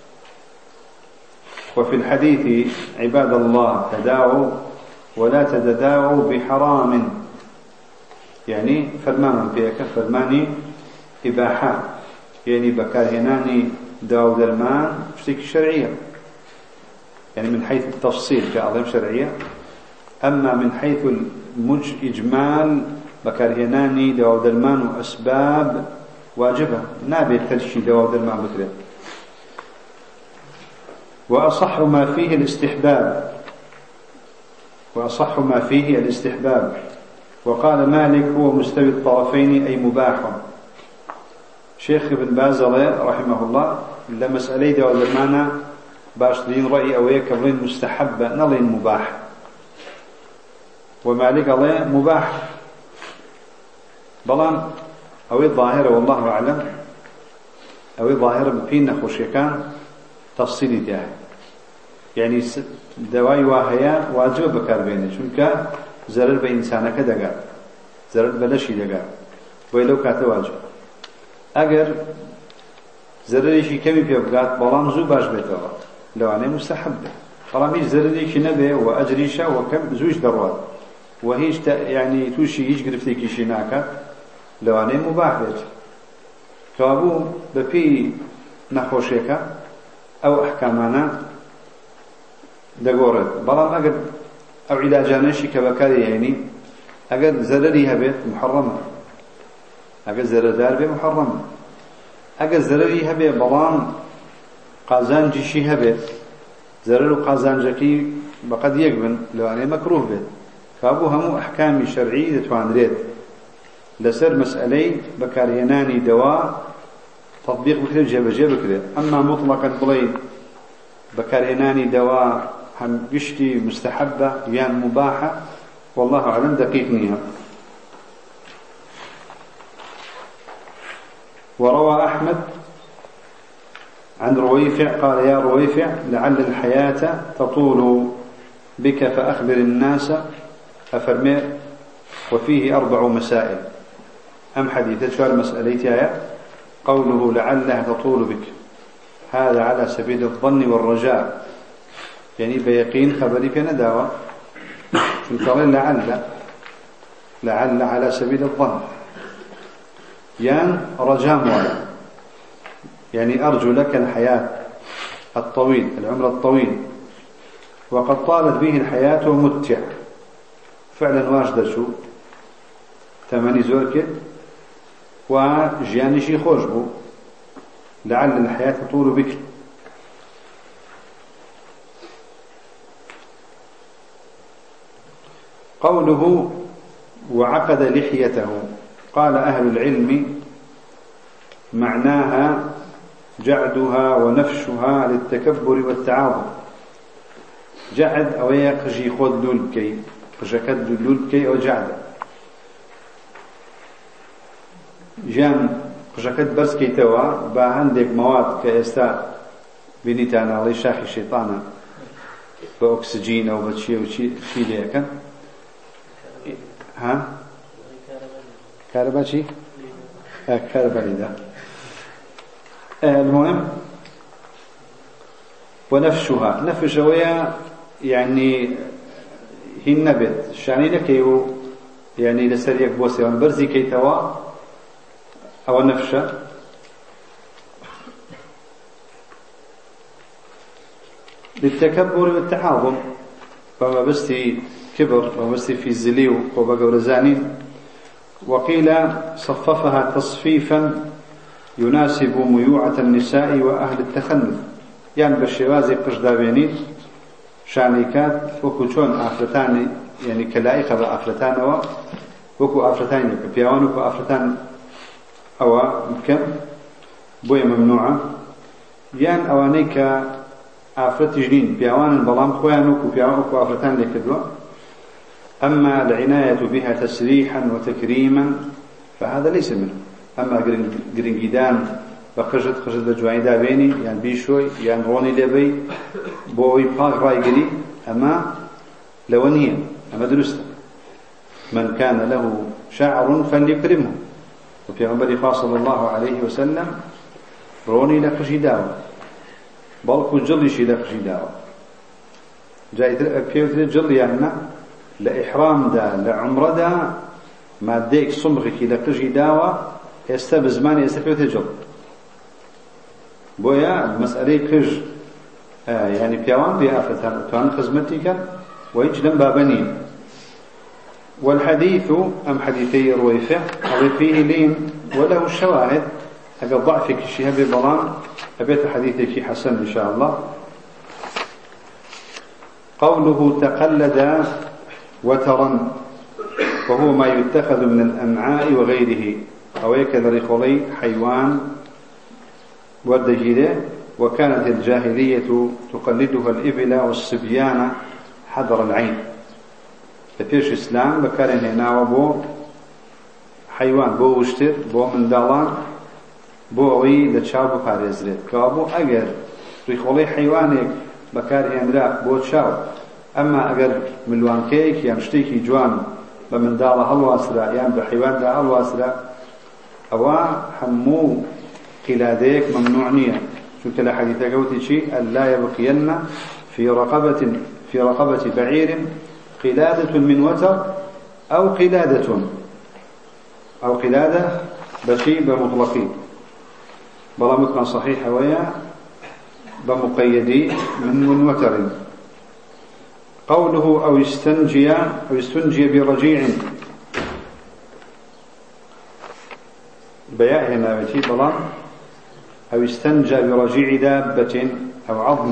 وفي الحديث عباد الله تداعوا ولا تتداعوا بحرام يعني فرمان فيك فرماني إباحة يعني بكارهناني داود المان فيك شرعية يعني من حيث التفصيل كأعظم شرعية أما من حيث المج إجمال بكارهناني داود المان وأسباب واجبة نابي ترشي داود المان بكرة وأصح ما فيه الاستحباب وأصح ما فيه الاستحباب وقال مالك هو مستوي الطرفين أي مباح شيخ ابن باز رحمه الله لمسألة داود المعنى باشترين رأي أوية كبرين مستحبة نلين مباح ومالك الله مباح بلان أوي الظاهرة والله أعلم أوي الظاهرة بفين نخوشي كان تفصيلي تاعي يعني دواي واهيا واجب بكار بينه چونك زرر بإنسانك دقا زرر بلشي دقا ويلو كات واجب اگر زرريشي كمي بيبقات بلام زو باش بيتوا لو أنا مستحب بلام هيش زرريشي نبي وأجريشا وكم زوج دروات وهيش يعني توشي هيش قرفتيكي شيناكا لو أنا مباح بيت كابو بفي نخوشيكا أو أحكامنا دقورت بلام أقد أو علاجانشي كبكاري يعني أقد زرري هبت محرمة أقد زردار بي محرمة أقد زرري هبت بلام قازانجيشي هبت زرر قازانجكي بقد يقبن لو أنا مكروه بيت فأبو همو أحكامي شرعي تتوان ريد لسر مسألي بكاريناني دواء تطبيق بكرة جيب جيب بكرة أما مطلقا بلي بكاريناني دواء هم بشتي مستحبة يعني مباحة والله أعلم دقيق نيها وروى أحمد عن رويفع قال يا رويفع لعل الحياة تطول بك فأخبر الناس أفرمي وفيه أربع مسائل أم حديثة شو المسألة قوله لعلها تطول بك هذا على سبيل الظن والرجاء يعني بيقين خبري في نداوة قال لعل لعل على سبيل الظن يعني رجاء موالي يعني أرجو لك الحياة الطويل العمر الطويل وقد طالت به الحياة ومتع فعلا واجد شو ثماني زورك وجياني شي خوش بو لعل الحياة تطول بك قوله وعقد لحيته، قال أهل العلم معناها جعدها ونفشها للتكبر والتعاظم. جعد أو يقجي خذ لولكي قجكد لولكي أو جعد جان قجكد برس كي توا باهندك مواد كإستا بنيتان على شاخي الشيطان بأكسجين أو بشي أو شي شي ليك ها كهرباء شي آه كهرباء ده آه المهم ونفشها نفش ويا يعني هي النبت شعني لكيو يعني لسريك بوسي برزي كي توا أو نفشة للتكبر والتعاظم، فما بستي كبر وما بستي في الزليو وبقى رزانين. وقيل صففها تصفيفا يناسب ميوعة النساء وأهل التخنث، يعني بالشوازي قشدابيني شانيكات وكو شون أفرتان يعني كلائقة بأفرتان وكو أفرتان بيوان وكو أفرتان أو كم بوية ممنوعة، يعني أوانيك أفرت جنين بيوان البلام خوان وكو بيوان وكو أفرتان لكدوا. أما العناية بها تسريحا وتكريما فهذا ليس منه. أما قرنجيدان بقجد قجد بجواني دابيني يعني بيشوي يعني روني لبي بوي باق راي قري أما لونية أما درسته من كان له شعر فليكرمه. وفي عمر صلى الله عليه وسلم روني لقجي داوة بلكو جلشي لقجي داوة جاي بيوتري جل يعني لإحرام دا لعمر دا ما ديك صمغك لقجي داوة يستا بزمان يستا بيوتري جل بويا المسألة كج آه يعني بيوان بيافتان توان خزمتك ويجلن بابنين. والحديث أم حديثي رويفع أو فيه لين وله الشواهد أقل ضعفك الشيء ببلان أبيت حديثك حسن إن شاء الله. قوله تقلد وترا وهو ما يتخذ من الأمعاء وغيره أو يكذر خلي حيوان والدجيلة. وكانت الجاهلية تقلدها الإبل والصبيان حذر العين. ففيش إسلام بكارن هنا وبو حيوان بو وشتر بو من دالان بو عوي لتشاو بكاريزريت كابو أجر ريخولي حيوانك بكار هنرا بو تشاو. أما أجر ملوان كيك يمشتيكي جوان بمن دالا هالواسرة يعني بحيوان دا هالواسرة أو حمو قلاديك ممنوعنية. شو كلا حديثة قوتي شيء ألا يبقين في رقبة في رقبة بعير قلادة من وتر أو قلادة أو قلادة بشي بمطلقين بلا متقن صحيح ويا بمقيدي من وتر. قوله أو يستنجي أو يستنجي برجيع بياء هنا بشي بلا أو يستنجى برجيع دابة أو عظم.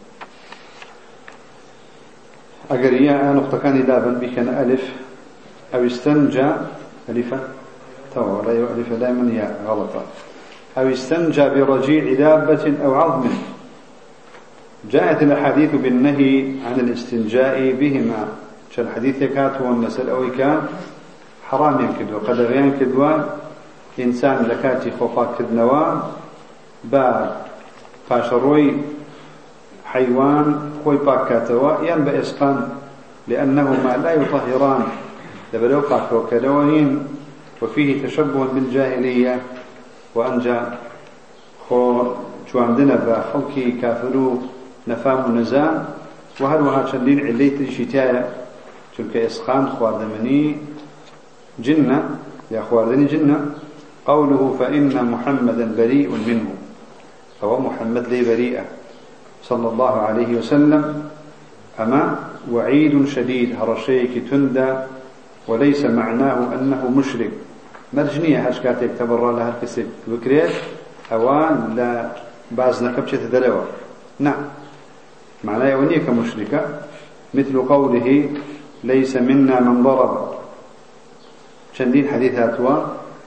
أقرياء نقطة كان دابا بكان ألف أو يستنجى ألفا تو لا ألف دائما يا غلطة. أو يستنجى برجيع دابة أو عظم. جاءت الأحاديث بالنهي عن الاستنجاء بهما. الحديث يكات هو النسل أو كان حرام ينكدوا قد غيان كدوا إنسان لكاتي خوفات كدنوان با فاشروي حيوان خوي باكاتوا ين بإسقان لأنهما لا يطهران لبلو قاكو كدوين وفيه تشبه بالجاهلية. وأنجا خو شواندنا بخلقي كافرو نفام نزام وهل وها شدين عليت الشتاية تلك إسقان خواردمني جنة يا خواردني جنة. قوله فإن محمدا بريء منه أو محمد لي بريئة صلى الله عليه وسلم. أما وعيد شديد هرشيك تندى وليس معناه أنه مشرك مرجنية هشكاتك تبرى لها الكسب وكريت أوان لا بازنا كبشة دلوة. نعم معناه يونيك مشركة مثل قوله ليس منا من ضرب شندين حديثات هو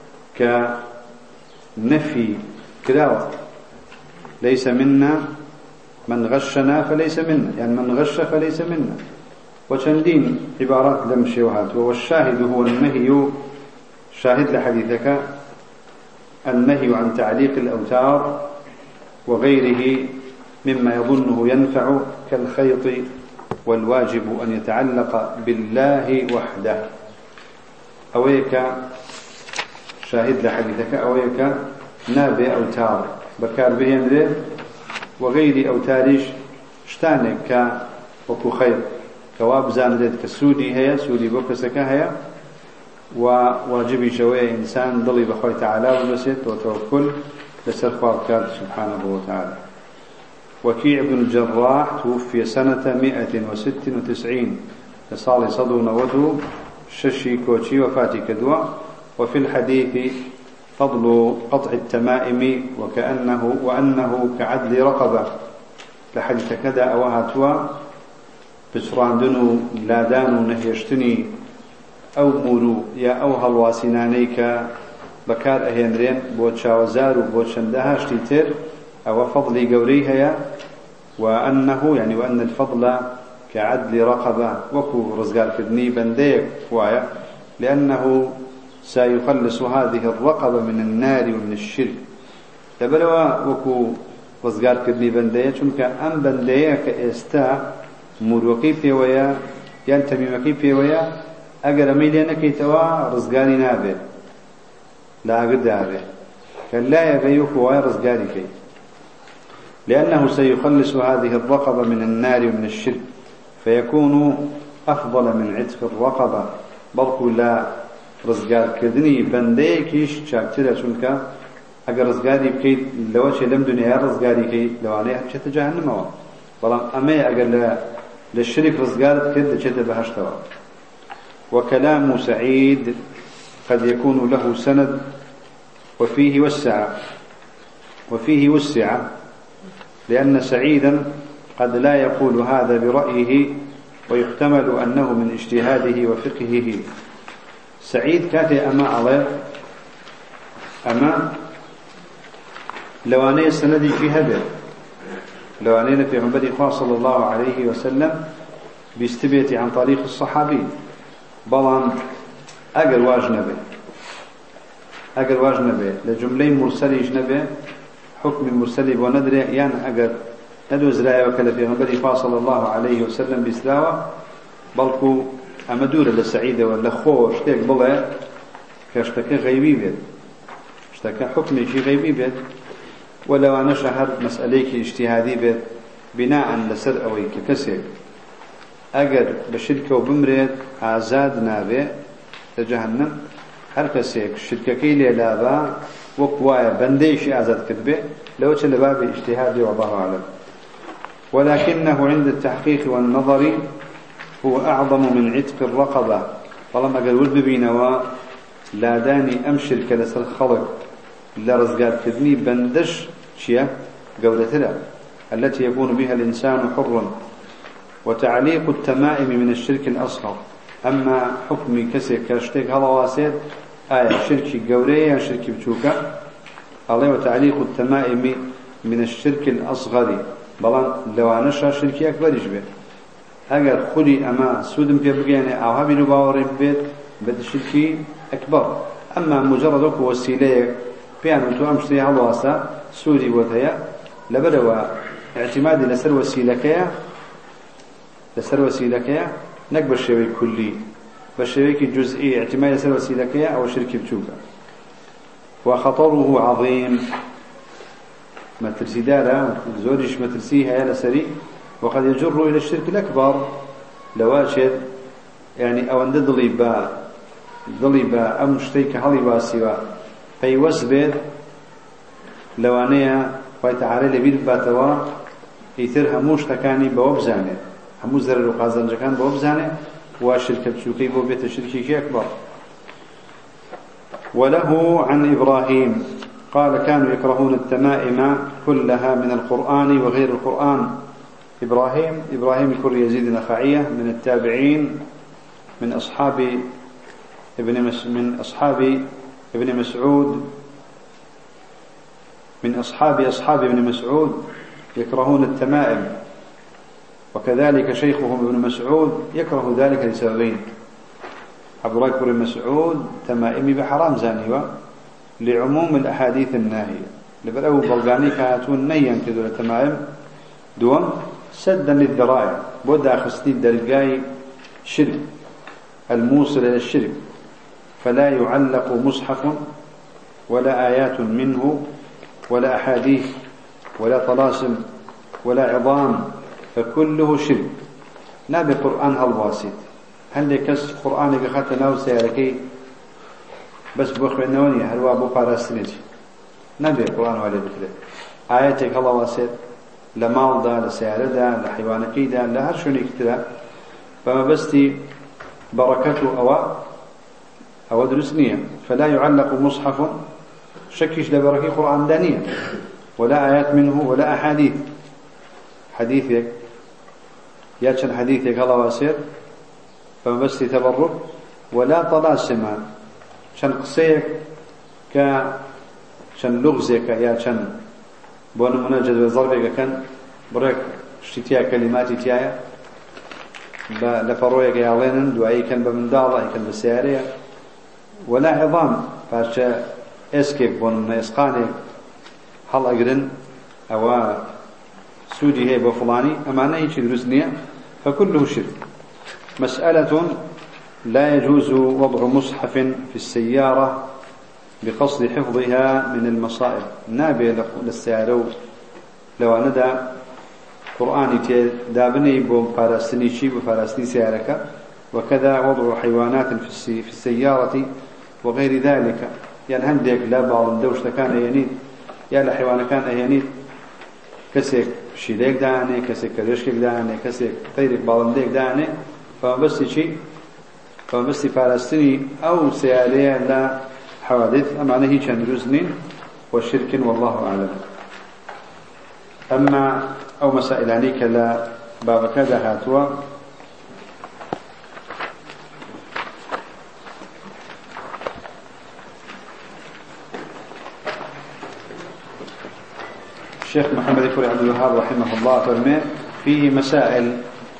كنفي كلاوة ليس منا من غشنا فليس منا يعني من غش فليس منا وشندين عبارات لم شوهات والشاهد هو النهي شاهد لحديثك النهي عن تعليق الأوتار وغيره مما يظنه ينفع كالخيط والواجب أن يتعلق بالله وحده أويك شاهد لحديثك أويك نابي أوتار بكار بهن وغير أوتاريش شتانك وكو خير كواب زاندت كسودي هي سودي بوكسكا هي وواجبي شوية إنسان ضلي بخوي تعالى وبسيط وتوكل لسر خواب سبحانه وتعالى. وكيع بن الجراح توفي سنة مئة وست وتسعين لصالي صدو نوته ششي كوتشي وفاتي كدوا. وفي الحديث فضل قطع التمائم وكأنه وأنه كعدل رقبة لحديث كذا أوهاتوا بسران دنو لادانو نهيشتني أو مولو يا أوها الواسنانيك بكار أهينرين بوت شاوزار وبوت شندها شتيتر أو فضل قوريها وأنه يعني وأن الفضل كعدل رقبة وكو رزقار كدني بنديك وايا لأنه سيخلص هذه الرقبة من النار ومن الشرك لبلوا وكو رزقار كدني بنديك شنك أم بنديك إستا مروكي في ويا ينتمي مكي في ويا أجر ميلينك توا رزقاني نابه لا قد هذا كلا يبيك ويا رزقاني كي لأنه سيخلص هذه الرقبة من النار ومن الشرك فيكون أفضل من عتق الرقبة بركو لا رزقار كدني بنديكيش شاكتلا شنك أجر رزقاني كي لو شيء لم دنيا رزقاني كي لو عليها شت جهنم والله أما أجر للشرك رزقار كد شت بهشتوا. وكلام سعيد قد يكون له سند وفيه وسعة وفيه وسعة لأن سعيدا قد لا يقول هذا برأيه ويحتمل أنه من اجتهاده وفقهه. سعيد كاتي أما عليه أما لواني السندي في هذا لوانينا في عبد الله صلى الله عليه وسلم بيستبيت عن طريق الصحابي بلان أقل واجنبه أقل واجنبه لجملين مرسلي جنبه حكم مرسلي وندري يعني أقل ندو زرايا وكلا في عبد الله صلى الله عليه وسلم بيسلاوة بلكو أمدور لسعيدة ولا خوش تيك بلا كاشتكي غيبي بيت اشتكى حكمي شي غيبي بيت ولو أنا شهر مسأليك اجتهادي بيت بناء لسر أوي ككسيك أجر بشركة وبمريد عزاد نابي لجهنم هر كسيك شركة كيلي لابا وقوايا بنديش عزاد كتبه لو تشل بابي اجتهادي والله أعلم. ولكنه عند التحقيق والنظر هو أعظم من عتق الرقبة طالما قال ولد بينوا لا داني أمشر كلسل خلق لا رزقات كذني بندش شيا قولتها التي يكون بها الإنسان حرا. وتعليق التمائم من الشرك الأصغر. أما حكم كسر كرشتك هذا واسد آية شرك قورية شرك بتوكا الله. وتعليق التمائم من الشرك الأصغر بلان لو أنشا شرك أكبر يجبه أجر خلي أما سودم في بقيانة أو هبي نباوري بيت بيت الشرك أكبر. أما مجرد وسيلة بيان تو أمشي على واسا سودي وثيا لبدوا اعتمادي لسر وسيلكيا لسر وسيلكيا نكبر شوي كلي بشويك جزئي اعتمادي لسر وسيلكيا أو شرك بتوكا. وخطره عظيم مترسي دارا زوجش مترسيها يا لسري وقد يجر إلى الشرك الأكبر لواشد يعني أو أن ضليبا ضليبا أم مشتيك هلبا سوا فيوسبت لوانيا ويتعالى لبيل باتوا يثير هموش تكاني بوبزانه هموش زر القازن جكان بوبزانه وشركة بشوكي بوبيت الشركي أكبر. وله عن إبراهيم قال كانوا يكرهون التمائم كلها من القرآن وغير القرآن. إبراهيم إبراهيم كر يزيد النخعية من التابعين من أصحاب ابن مس من أصحاب ابن مسعود من أصحاب أصحاب ابن مسعود يكرهون التمائم، وكذلك شيخهم ابن مسعود يكره ذلك لسببين. عبد الله بن مسعود تمائمي بحرام زانيوا لعموم الأحاديث الناهية لبلو بلغاني كاتون نيا كذو التمائم دوم سدا للذرائع بودا خستي الدرجاي شرك الموصل إلى الشرك، فلا يعلق مصحف ولا آيات منه ولا أحاديث ولا طلاسم ولا عظام، فكله شرك. نبي قرآن هالواسط هل يكس قرآن بخط ناو سياركي بس بخر النوني هل هو أبو قارستنج نبي قرآن ولا بكره آياتك الله واسط لمال دا لسيارة دا لحيوانكي دا لهرشوني كتلا، فما بستي بركته أو أو درسنية. فلا يعلق مصحف شكش لبركي قرآن دانية ولا آيات منه ولا أحاديث حديثك ياتشن حديثك الله واسير فما بس تبرك ولا طلاسم شن قصيك ك شن لغزك ياتشن بون منجد وضربك كان بريك اشتيا كلماتي تيايا لفرويك يعلن دعائي كان بمندالة كان بسيارية ولا عظام فاشا اسكيك بون اسقانك هل أقرن أو سودي هي بفلاني أما هيك درسنية فكله شرك. مسألة لا يجوز وضع مصحف في السيارة بقصد حفظها من المصائب. نابي للسيارة لو ندى قرآن دابني بفارستني شيء بفارستني سيارك، وكذا وضع حيوانات في السيارة وغير ذلك. يعني هندك لا بعض الدوش كان ينيد يا لحيوان كان ينيد كسيك شيدك داني كسيك كريشك داني كسيك طيرك بالندك داني فما بس شيء فما بس فلسطيني أو سيالية لا حوادث أما أنا هي كان رزني والشرك والله أعلم. أما أو مسائل عنيك لا باب كذا هاتوا الشيخ محمد الكوري عبد الوهاب رحمه الله فرمى فيه مسائل.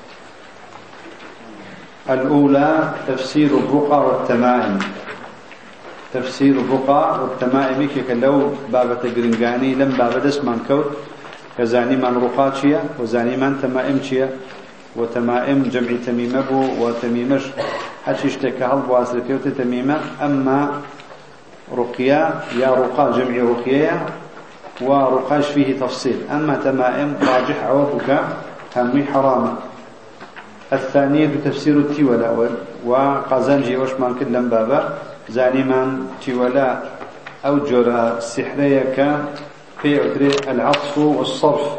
الأولى تفسير الرقى والتمائم. تفسير الرقى والتمائم كلو باب تجرنجاني لم باب دسمان كود كزاني من رقاتشيا وزاني من تمائمشيا وتمائم جمع تميمة بو وتميمش حشيشتك هل بواسرك وتتميمة. أما رقيا يا رقى جمع رقيا ورقاش فيه تفصيل. أما تمائم راجح عوضك همي حرامة. الثانية تفسير التولى وقازنجي وشمان كلم بابا زاني من تولى أو جرى السحرية في أدري العطف والصرف،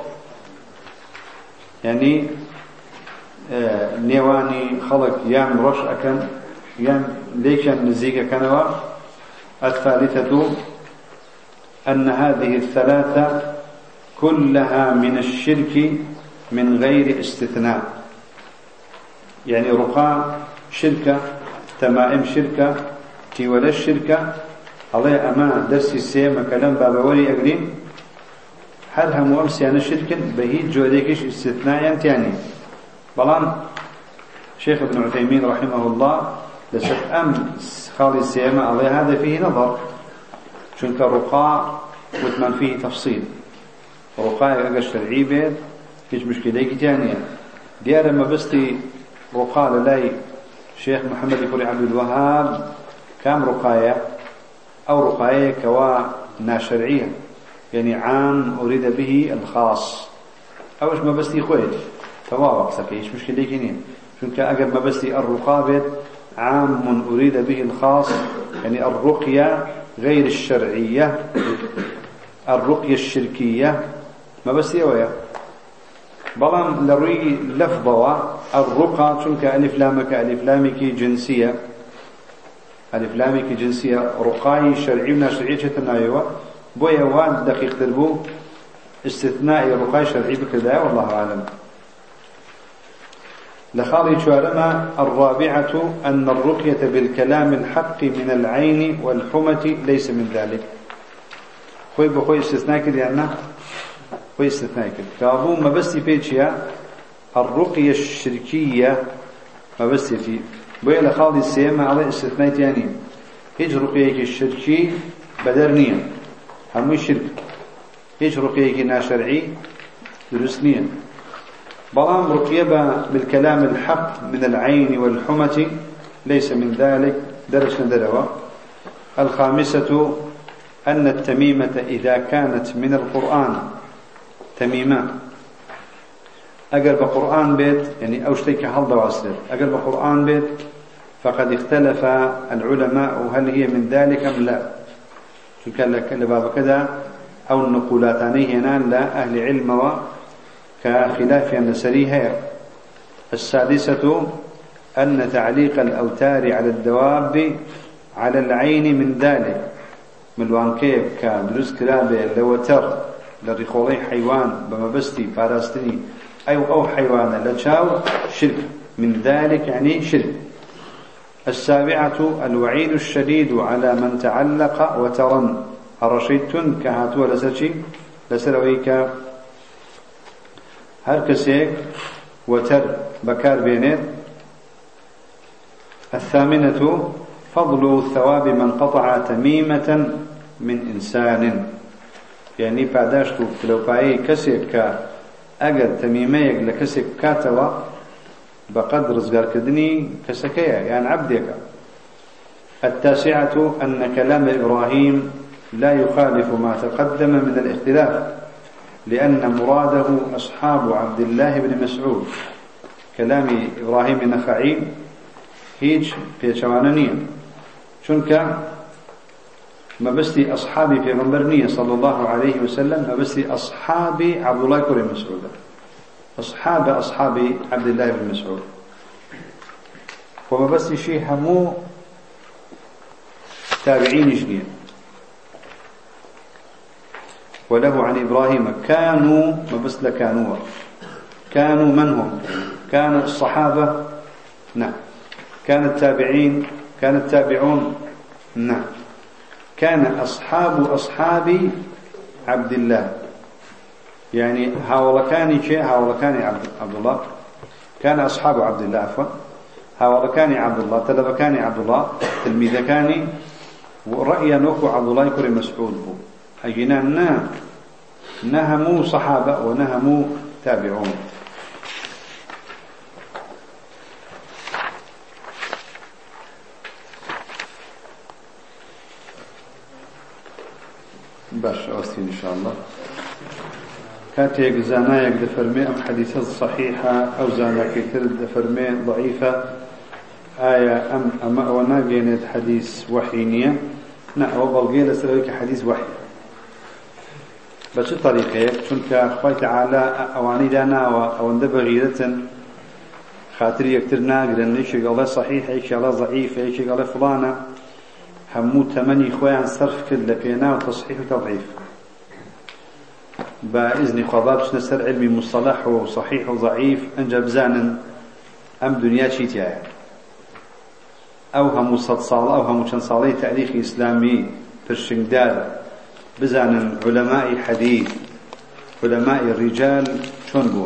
يعني آه نيواني خلق يام رش أكن يام ليكن نزيك كنوا. الثالثة أن هذه الثلاثة كلها من الشرك من غير استثناء، يعني رقاء شركة تمائم شركة تولى الشركة الله أما درسي السيما كلام بابوري أقرين هل هم أمسيان الشركة بهيد جوديكش استثناء يعني. بلان شيخ ابن عثيمين رحمه الله لسد أم خالي السيما الله هذا فيه نظر شنك الرقاء وثمان فيه تفصيل. رقاء أقا الشرعي بيت كيش مشكلة تانية ديار لما بستي رقاء للاي شيخ محمد الكوري عبد الوهاب كام رقاية أو رقاية كوا ناشرعية يعني عام أريد به الخاص أوش ما بستي خويت تواوق سكيش مشكلة كنين شنك أقا ما بستي الرقاء بيت عام أريد به الخاص يعني الرقية غير الشرعية الرقية الشركية ما بس يويا بلان لروي لفظة الرقى شنك ألف لامك ألف لامك جنسية ألف لامك جنسية رقاي شرعي وناشرعي شتنايوا بويا وان دقيق تربو استثناء رقاي شرعي بكذا والله أعلم. لخالي شوارما الرابعة أن الرقية بالكلام الحق من العين والحمة ليس من ذلك. خوي بخوي استثناء كده يعني خوي استثناء كده كابو ما بس فيتشيا الرقية الشركية ما بس في بوي لخالي السيما على استثناء يعني هيج رقية الشركي بدرنيا هم الشرك هيج رقية ناشرعي درسنيا بلام رقية بالكلام الحق من العين والحمة ليس من ذلك درسنا دروا. الخامسة أن التميمة إذا كانت من القرآن تميمة أقل بقرآن بيت يعني أوشتيك هل دواسر أقل بقرآن بيت فقد اختلف العلماء هل هي من ذلك أم لا. شو كان لك لباب كذا أو النقولاتاني هنا لا أهل علم كخلاف النسريها. السادسة أن تعليق الأوتار على الدواب على العين من ذلك ملوان كيف كدرس كلابه لوتر لرخولي حيوان بمبستي باراستني أو أو حيوان لتشاو شرك من ذلك يعني شرك. السابعة الوعيد الشديد على من تعلق وترا الرشيدتن كهاتوا لسرشي لسرويك هركسيك وتر بكار بينات. الثامنة فضل ثواب من قطع تميمة من إنسان يعني بعداشتو لو باي كسيك أجد تميميك لكسيك كاتوا بقدر رزقار كدني كسكيا يعني عبدك. التاسعة أن كلام إبراهيم لا يخالف ما تقدم من الاختلاف لأن مراده أصحاب عبد الله بن مسعود. كلام إبراهيم النخعي هيج في شوانانية شنك ما بستي أصحابي في غنبرنية صلى الله عليه وسلم ما بستي أصحابي عبد الله بن مسعود أصحاب أصحابي عبد الله بن مسعود وما بستي شيء همو تابعين جديد. وله عن إبراهيم كانوا ما بس لكانوا كانوا من هم كان الصحابة نعم كان التابعين كان التابعون نعم كان أصحاب أصحاب عبد الله يعني هاولكاني شيء هاولكاني عبد, عبد الله كان أصحاب عبد الله عفوا هاولكاني عبد الله تلبكاني عبد الله تلميذكاني ورأي نوكو عبد الله كريم مسعود بو أجينا نا نهموا صحابة ونهموا تابعون. باش أوستين إن شاء الله كاتيك زانايك دفرمي أم حديثة صحيحة أو زاناك كثير دفرمي ضعيفة آية أم أما أونا جينت حديث وحينية نا وبالغي لسلوك حديث وحي بس الطريقة چونك أخوي تعالى أواني دانا أو اندب غيرة خاطري يكتر ناقرن إيشي قال صحيح إيشي قال ضعيف إيشي قال فلانة همو تمني خوي عن صرف كل لبينا وتصحيح وتضعيف بإذن خضاب نسر علمي مصطلح وصحيح وضعيف أنجب زانا أم دنيا شيتيا أو هم صدصال أو هم شنصالي تاريخ إسلامي برشنجدار بزانا علماء حديث علماء الرجال شون بو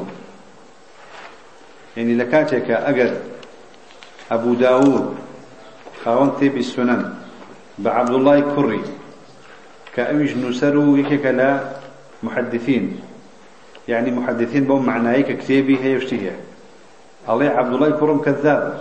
يعني لكاتك أجر أبو داود خاونتي بالسنن بعبد الله كري كأوج نسرو يكلا محدثين يعني محدثين بهم معناه ككتابي هي يشتهي علي عبد الله كرم كذاب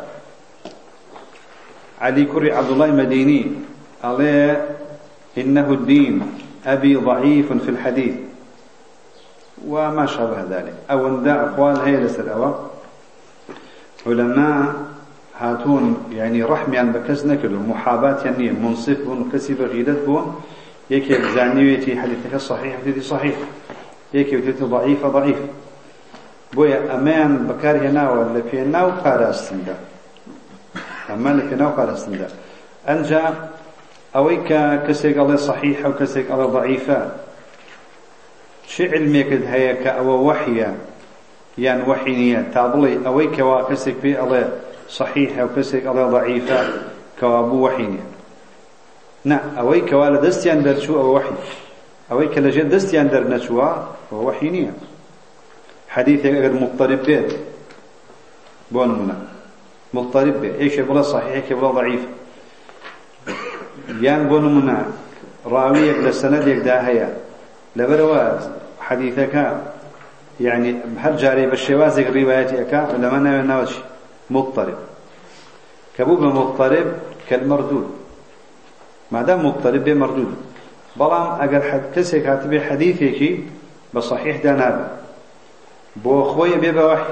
علي كري عبد الله مديني علي إنه الدين أبي ضعيف في الحديث وما شابه ذلك أو انداء أخوان هي لسر علماء هاتون يعني رحمي عن بكزنا كله محاباة يعني منصف ونكسب غيرت بون يكي بزانيويتي حديثك صحيح حديثي صحيح يكي وتيتي ضعيفة ضعيف بويا أمان بكار هنا ولا في ناو قاراستندا أمان في ناو قاراستندا أنجا أويك كسيك الله صحيح وكسيك الله ضعيفة شي علمي كد هيك أو وحيا يعني وحينية تابلي أوي كوا كسك في الله صحيح أو كسك الله ضعيفة كوابو وحينية نعم أوي كوا لدست يندر شو أو وحي أوي كلاجين دست يندر نشوا هو وحينية حديث غير مضطرب به بونمنا مضطرب به إيش يبغى صحيح يبغى ضعيف يان بونمنا راويك للسند يقداهيا لبروا حديثك يعني هل جاري بالشوازق روايتك لما نوش مضطرب كبوب مضطرب كالمردود ما دام مضطرب بمردود بلام اگر حد كسي كاتب حديثك بصحيح دانا بو خويا بيبا وحي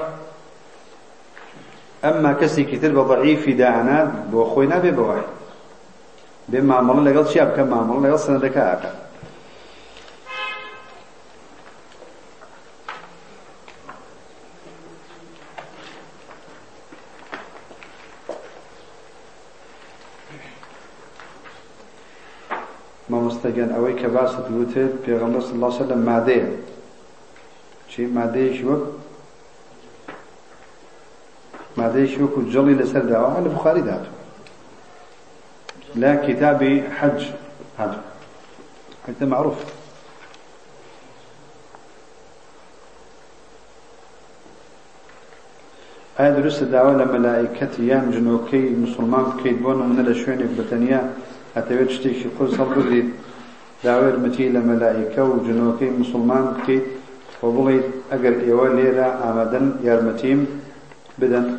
اما كسي كتير بضعيف دانا بو خوينا بيبا وحي بما عمل لقل شياب كما عمل لقل سندك اكا ما مستجن أوي كباسة الوتر في غمر صلى الله عليه وسلم مادية شيء مادية شو مادية شو كجلي لسر دعوة على البخاري ذاته لا كتابي حج هذا هذا معروف هذا درس الدعوة لملائكة يام جنوكي مسلمان كيدبون من الأشوين بتنيا أتبت شتيك كل صبر دعوة متيلة ملائكة وجنوكي مسلمان كيد وبغي أجر إيوال ليلة عمدا يارمتيم بدن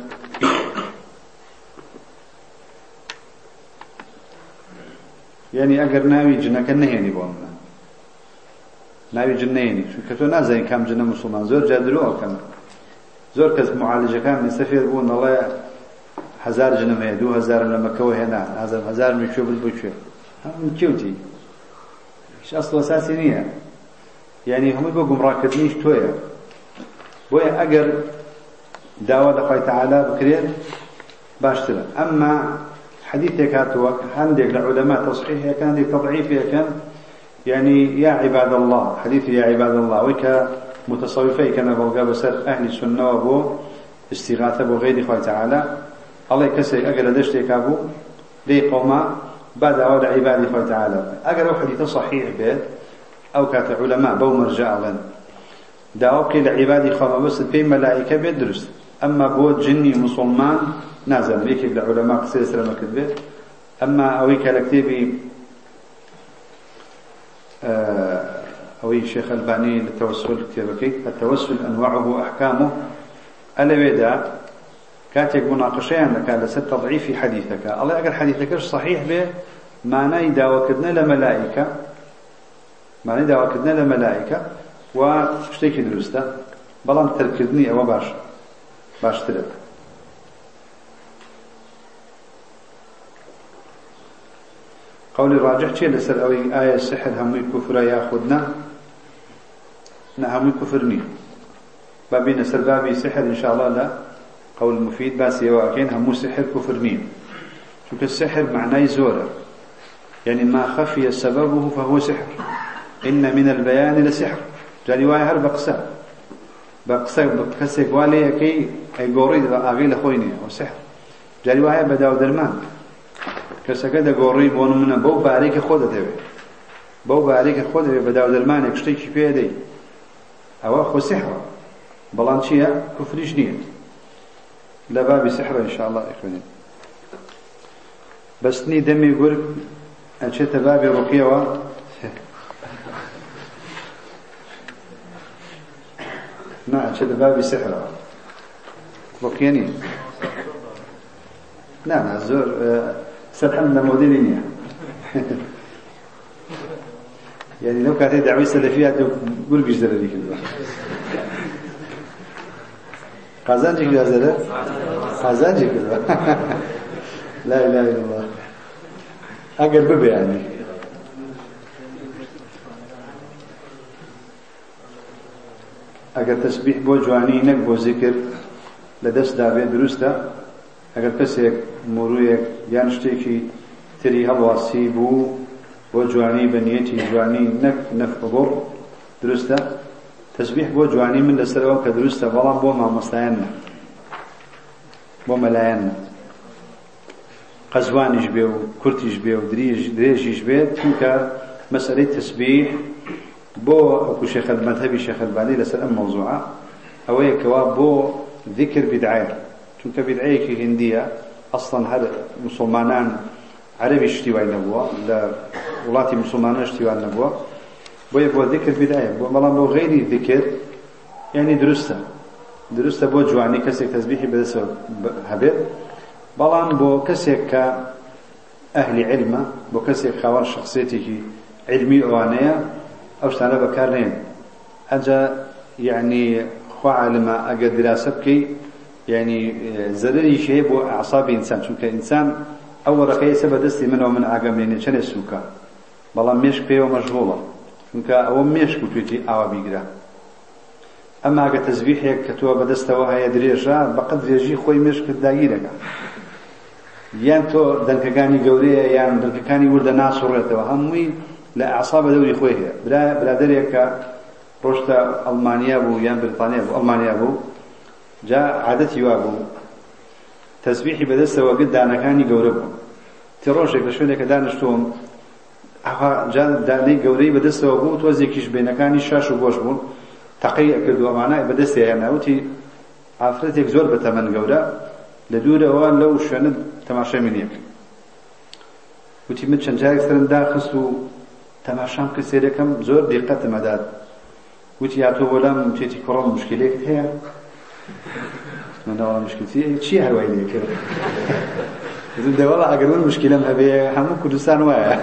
يعني أجر ناوي جنة كنهيني بومنا ناوي جنيني شو كتو نازين كام جنة مسلمان زور جادلو أو كم زور كز معالجة كام يسافر بون الله هزار جنة ما دو هزار لما كوه هنا هزار هزار مشوا بالبشر هم كيوتي إيش أصل أساسي نية يعني هم يبقوا مراكزنيش تويا بويا أجر دعوة الله تعالى بكرير باشترى أما حديثك هاتوك عندك العلماء تصحيح كان عندك تضعيف كان يعني يا عباد الله حديث يا عباد الله وك متصوفي كان بلغا بسر أهل السنة وبو استغاثة بغير الله تعالى الله يكسر أجر دشتك أبو لي قوما بعد أود عباد الله تعالى أجر حديث صحيح به أو كات علماء بو مرجع لنا دعوك لعباد خما بس في ملائكة بدرس أما بود جني مسلمان نازل بيك العلماء قصير سلامة كذبه أما أويك لكتبي أوي الشيخ الباني للتوسل كتابك التوسل أنواعه أحكامه ألا بيدا كاتك مناقشة عندك على ست تضعيف في حديثك الله أقل حديثك صحيح به معنى إذا وكدنا لملائكة معنى إذا وكدنا لملائكة واشتكي درسته بلان تركدني أو باش باش ترك قول الراجح شيء لسر أوي آية السحر همي كفر ياخذنا نعم كفرني بابي نسر بابي سحر إن شاء الله لا قول مفيد بس يواكين همو سحر كفرني شوف السحر معناه زورة يعني ما خفي سببه فهو سحر إن من البيان لسحر جالي واي هر بقسا بقسا بقسا والي كي أي قوري أغيل خويني وسحر جالي واي بداو درمان كسكده قوري بون من بو باريك خودته به بو باريك خودته بداو درمان يكشتي في يدي أو أخو سحر بلان شيء كفريش نية لا باب سحر إن شاء الله إخواني بس ني دمي يقول أشيت باب رقية و نعم أشيت باب سحر رقيني نعم الزور سبحان الله مودينية يعني لو كانت دعوة سلفية تقول بيش ذلك كله قازان جيك لازله قازان جيك لا إله إلا الله أقرب به يعني أقر تسبيح بو جوانينك بو ذكر لدست دابه درسته أقر كسيك مرويك يانشتيكي تري هواسي بو بو جواني بنيتي جواني نك نفقبر درسته تسبيح بو جواني من لسروا كدروسته بلان بو ما مستعنا بو ملاينا قزوانيش بيو كرتيش بيو دريج دريجيش بيو كونك مسألة تسبيح بو أكو شيخ المذهبي شيخ الباني لسأل موضوعة أو يكوا بو ذكر بدعية كونك بدعية كي هندية أصلا هذا مسلمانان عربي اشتوى النبوة لا ولاتي مسلمان اشتوى النبوة بو يبو ذكر بدعية بو ملان بو غيري ذكر يعني درسته درسته بو جواني كسيك تسبيحي بدسه هبيت بلان بو كسيك أهل علم بو كسيك خوار شخصيته علمي أوانية أوشتانا بكارين أجا يعني خو علماء أجا دراسة بكي يعني زرري شيء بو أعصاب إنسان شو كإنسان أول رقية سبب دستي منه ومن عقم يعني شن السوكا بلان مشك فيه ومشغولة شو أو مشك وتوتي أو بيجرا أما أجا تسبيح هيك كتوه بدسته وهي دريجة بقدر يجي خوي مشك الدايرة يان تو دنكاني قوريه يان دنكاني ولد ناصرته وهمي لا أعصاب دوري خويه بلا بلا دريكا روشتا ألمانيا بو يان بريطانيا بو ألمانيا بو جاء عادتي وابو تسبيحي بدسته وقد دانكاني قوربو تروشك لشوينك دانشتوم جاء داني قوري بدسته وابو توزيكيش بينكاني شاش وبوش بون تقيئ كدو معنا بدسته يعني وتي عفرتك زور بتمن قورا لدوره وان لو شند تماشا منيك وتي من چند جارك سرن داخست و تماشام كسيركم زور دقت مداد وتي ياتو ولام تيتي كرام مشكلة هي من دوا مشكلتي شيء هروي لي كده إذا ده والله أقرب المشكلة ما بيه هم كردستان وياه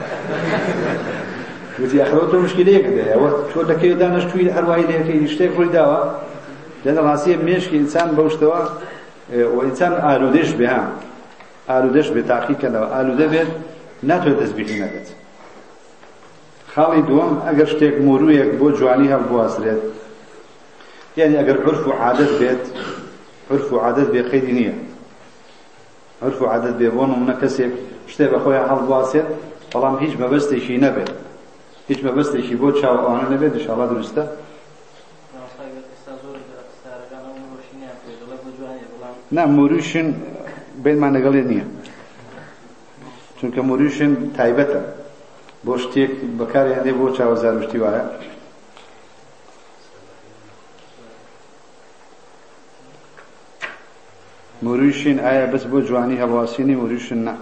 وتي أخرته مشكلة كده وقت شو ده كده دانش تويل هروي لي كده يشتاق في دوا لأن راسية مش كإنسان بوشتوا وإنسان آلودش بها آلودش بتحقيق كذا آلوده بيت ناتو تسبيحي نبت خالي دوم أجر شتيك مورويك بو جوانيها بواسرت يعني أجر عرف وعادات بيت عرف وعادات بيت خيدينية عرف وعادات بيت بونه منكسك شتيك أخويا حال بواسر طالما هيج ما بس تشي نبت هيج ما بس تشي بو تشاو أنا نبت إن شاء الله درسته نعم موروشن بين ما نقول نية چونك موروشن تايبته بوشتيك بكاري هندي بو چاوزار بشتي وايا موروشن آية بس بو جواني هبواسيني موروشن نا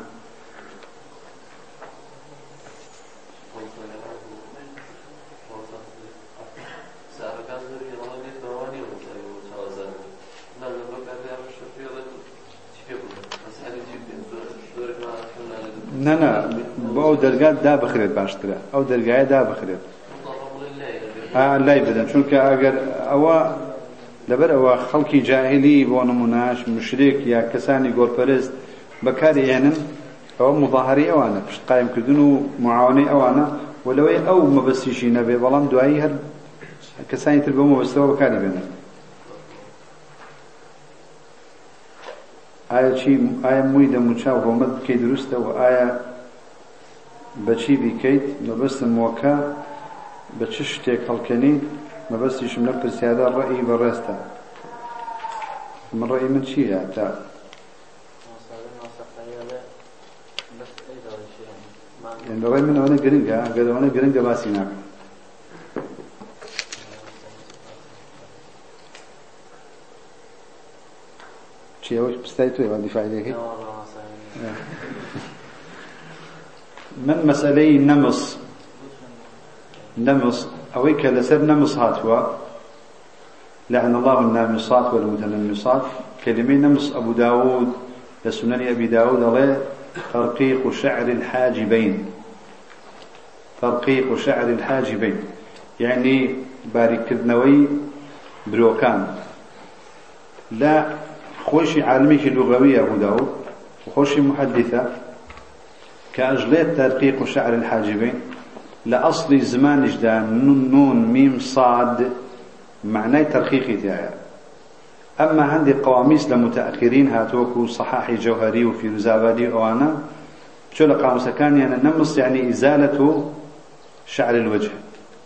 نه نه با درگاه دا بخرید باشتره او درگاه دا بخرید آه لا يبدأ چون که اگر او لبر او خلقی جاهلی و نموناش مشرک یا کسانی گورپرست بکاری یعنن او مظاهری اوانا پشت قایم کردن و معاونی اوانا ولوی او مبسیشی نبی بلان دعایی هر کسانی تر به مبستوا بکاری بینن آیا چی آیا موی دموچا و رومد کی درسته و آیا بچی بیکیت مبست موکا بچش تکلکنی مبستی شمل پرسیاده رأی برسته من رأی من چیه تا يعني رأي من هنا جرينجا قال هنا جرينجا باسيناك شيء وش بستيتوا يا دفاع عليك من مسألة نمص نمص أويك لسر نمص هاتوا لعن الله النامصات والمتنمصات كلمة نمص أبو داود لسنن أبي داود عليه ترقيق شعر الحاجبين ترقيق شعر الحاجبين يعني بارك كدنوي بروكان لا خوشي عالمي لغوية أبو داود وخوشي محدثة كأجلات ترقيق شعر الحاجبين لأصل زمان جدان نون نون ميم صاد معناه ترقيقي تاعها أما عندي قواميس لمتأخرين هاتوكو صحاحي جوهري وفي رزابادي وانا شو لقاموس كان يعني نمص يعني إزالة شعر الوجه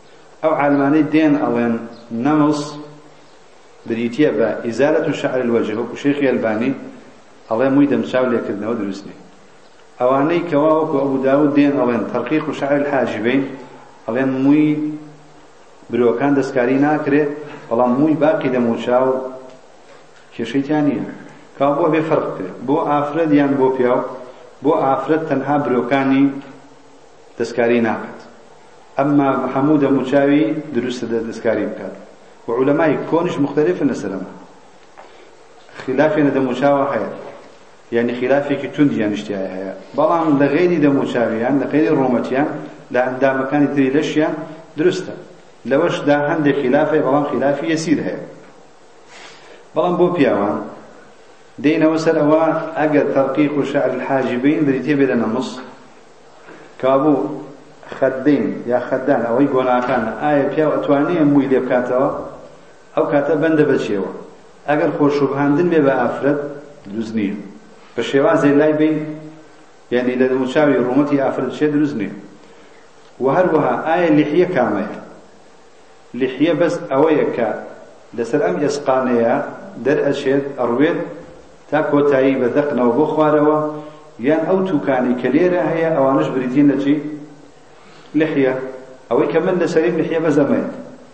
أو علماني دين ألين نمص بريتيا با إزالة شعر الوجه وشيخ الباني الله مويدم شاول يكدنا ودرسني أواني كواوك وأبو داود دين ألين ترقيق شعر الحاجبين ألين موي بروكان دسكاري ناكري والله موي باقي دمو شاو كشيتانية كابو بفرق بو آفرد يان بو بياو بو آفرد تنها بروكاني دسكاري ناكت أما محمود مشاوي درست دسكاري بكات وعلماء كونش مختلف النسلمة خلافنا دموشاوى حياة يعني خلافي كتندي يعني اشتهاي حياة بلان لغيري دموشاويان لغيري الرومتيان لعند مكان تريلشيان درسته لوش دا عند خلافي بلان خلافي يسير هيا بلان بو بياوان دينا وسر أوا أجد ترقيق شعر الحاجبين بريتي بدنا نص كابو خدين يا خدان أو يقولنا كان آية بياو أتوانية موي لي بكاتوا أو كاتا بند بشيوا أجر خوش شبهاندن بيبقى أفرد دزنية بشيوا زي لاي بين يعني لدى مشاوي رومتي أفرد شيء دزنية وهروها آية لحية كامية لحية بس أويكا لسر أم يسقانيا در أشيد أرويد تاكو تاي بذقنا وبخواروا يان أو توكاني كليرة هي أوانش بريدين لشي لحية أو كمان لسرين لحية بزمان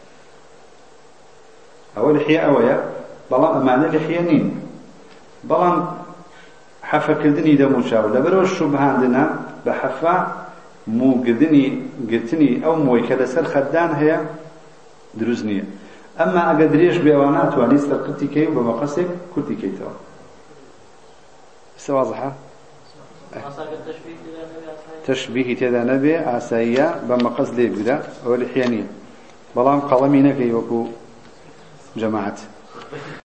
أو لحية أويا بلان أمانة لحية نين بلان حفا كردني دا مشاو لبرو الشبهان دنا بحفا مو قدني قلتني أو موي كلسر خدان هي دروزنية أما أقدريش بأوانات وانيس لقلتي كي وبمقصك كلتي كي توا واضحة تشبيه تيدا نبي عسايا بمقص لي بدا ولحيانية بلان قلمينك يوكو جماعة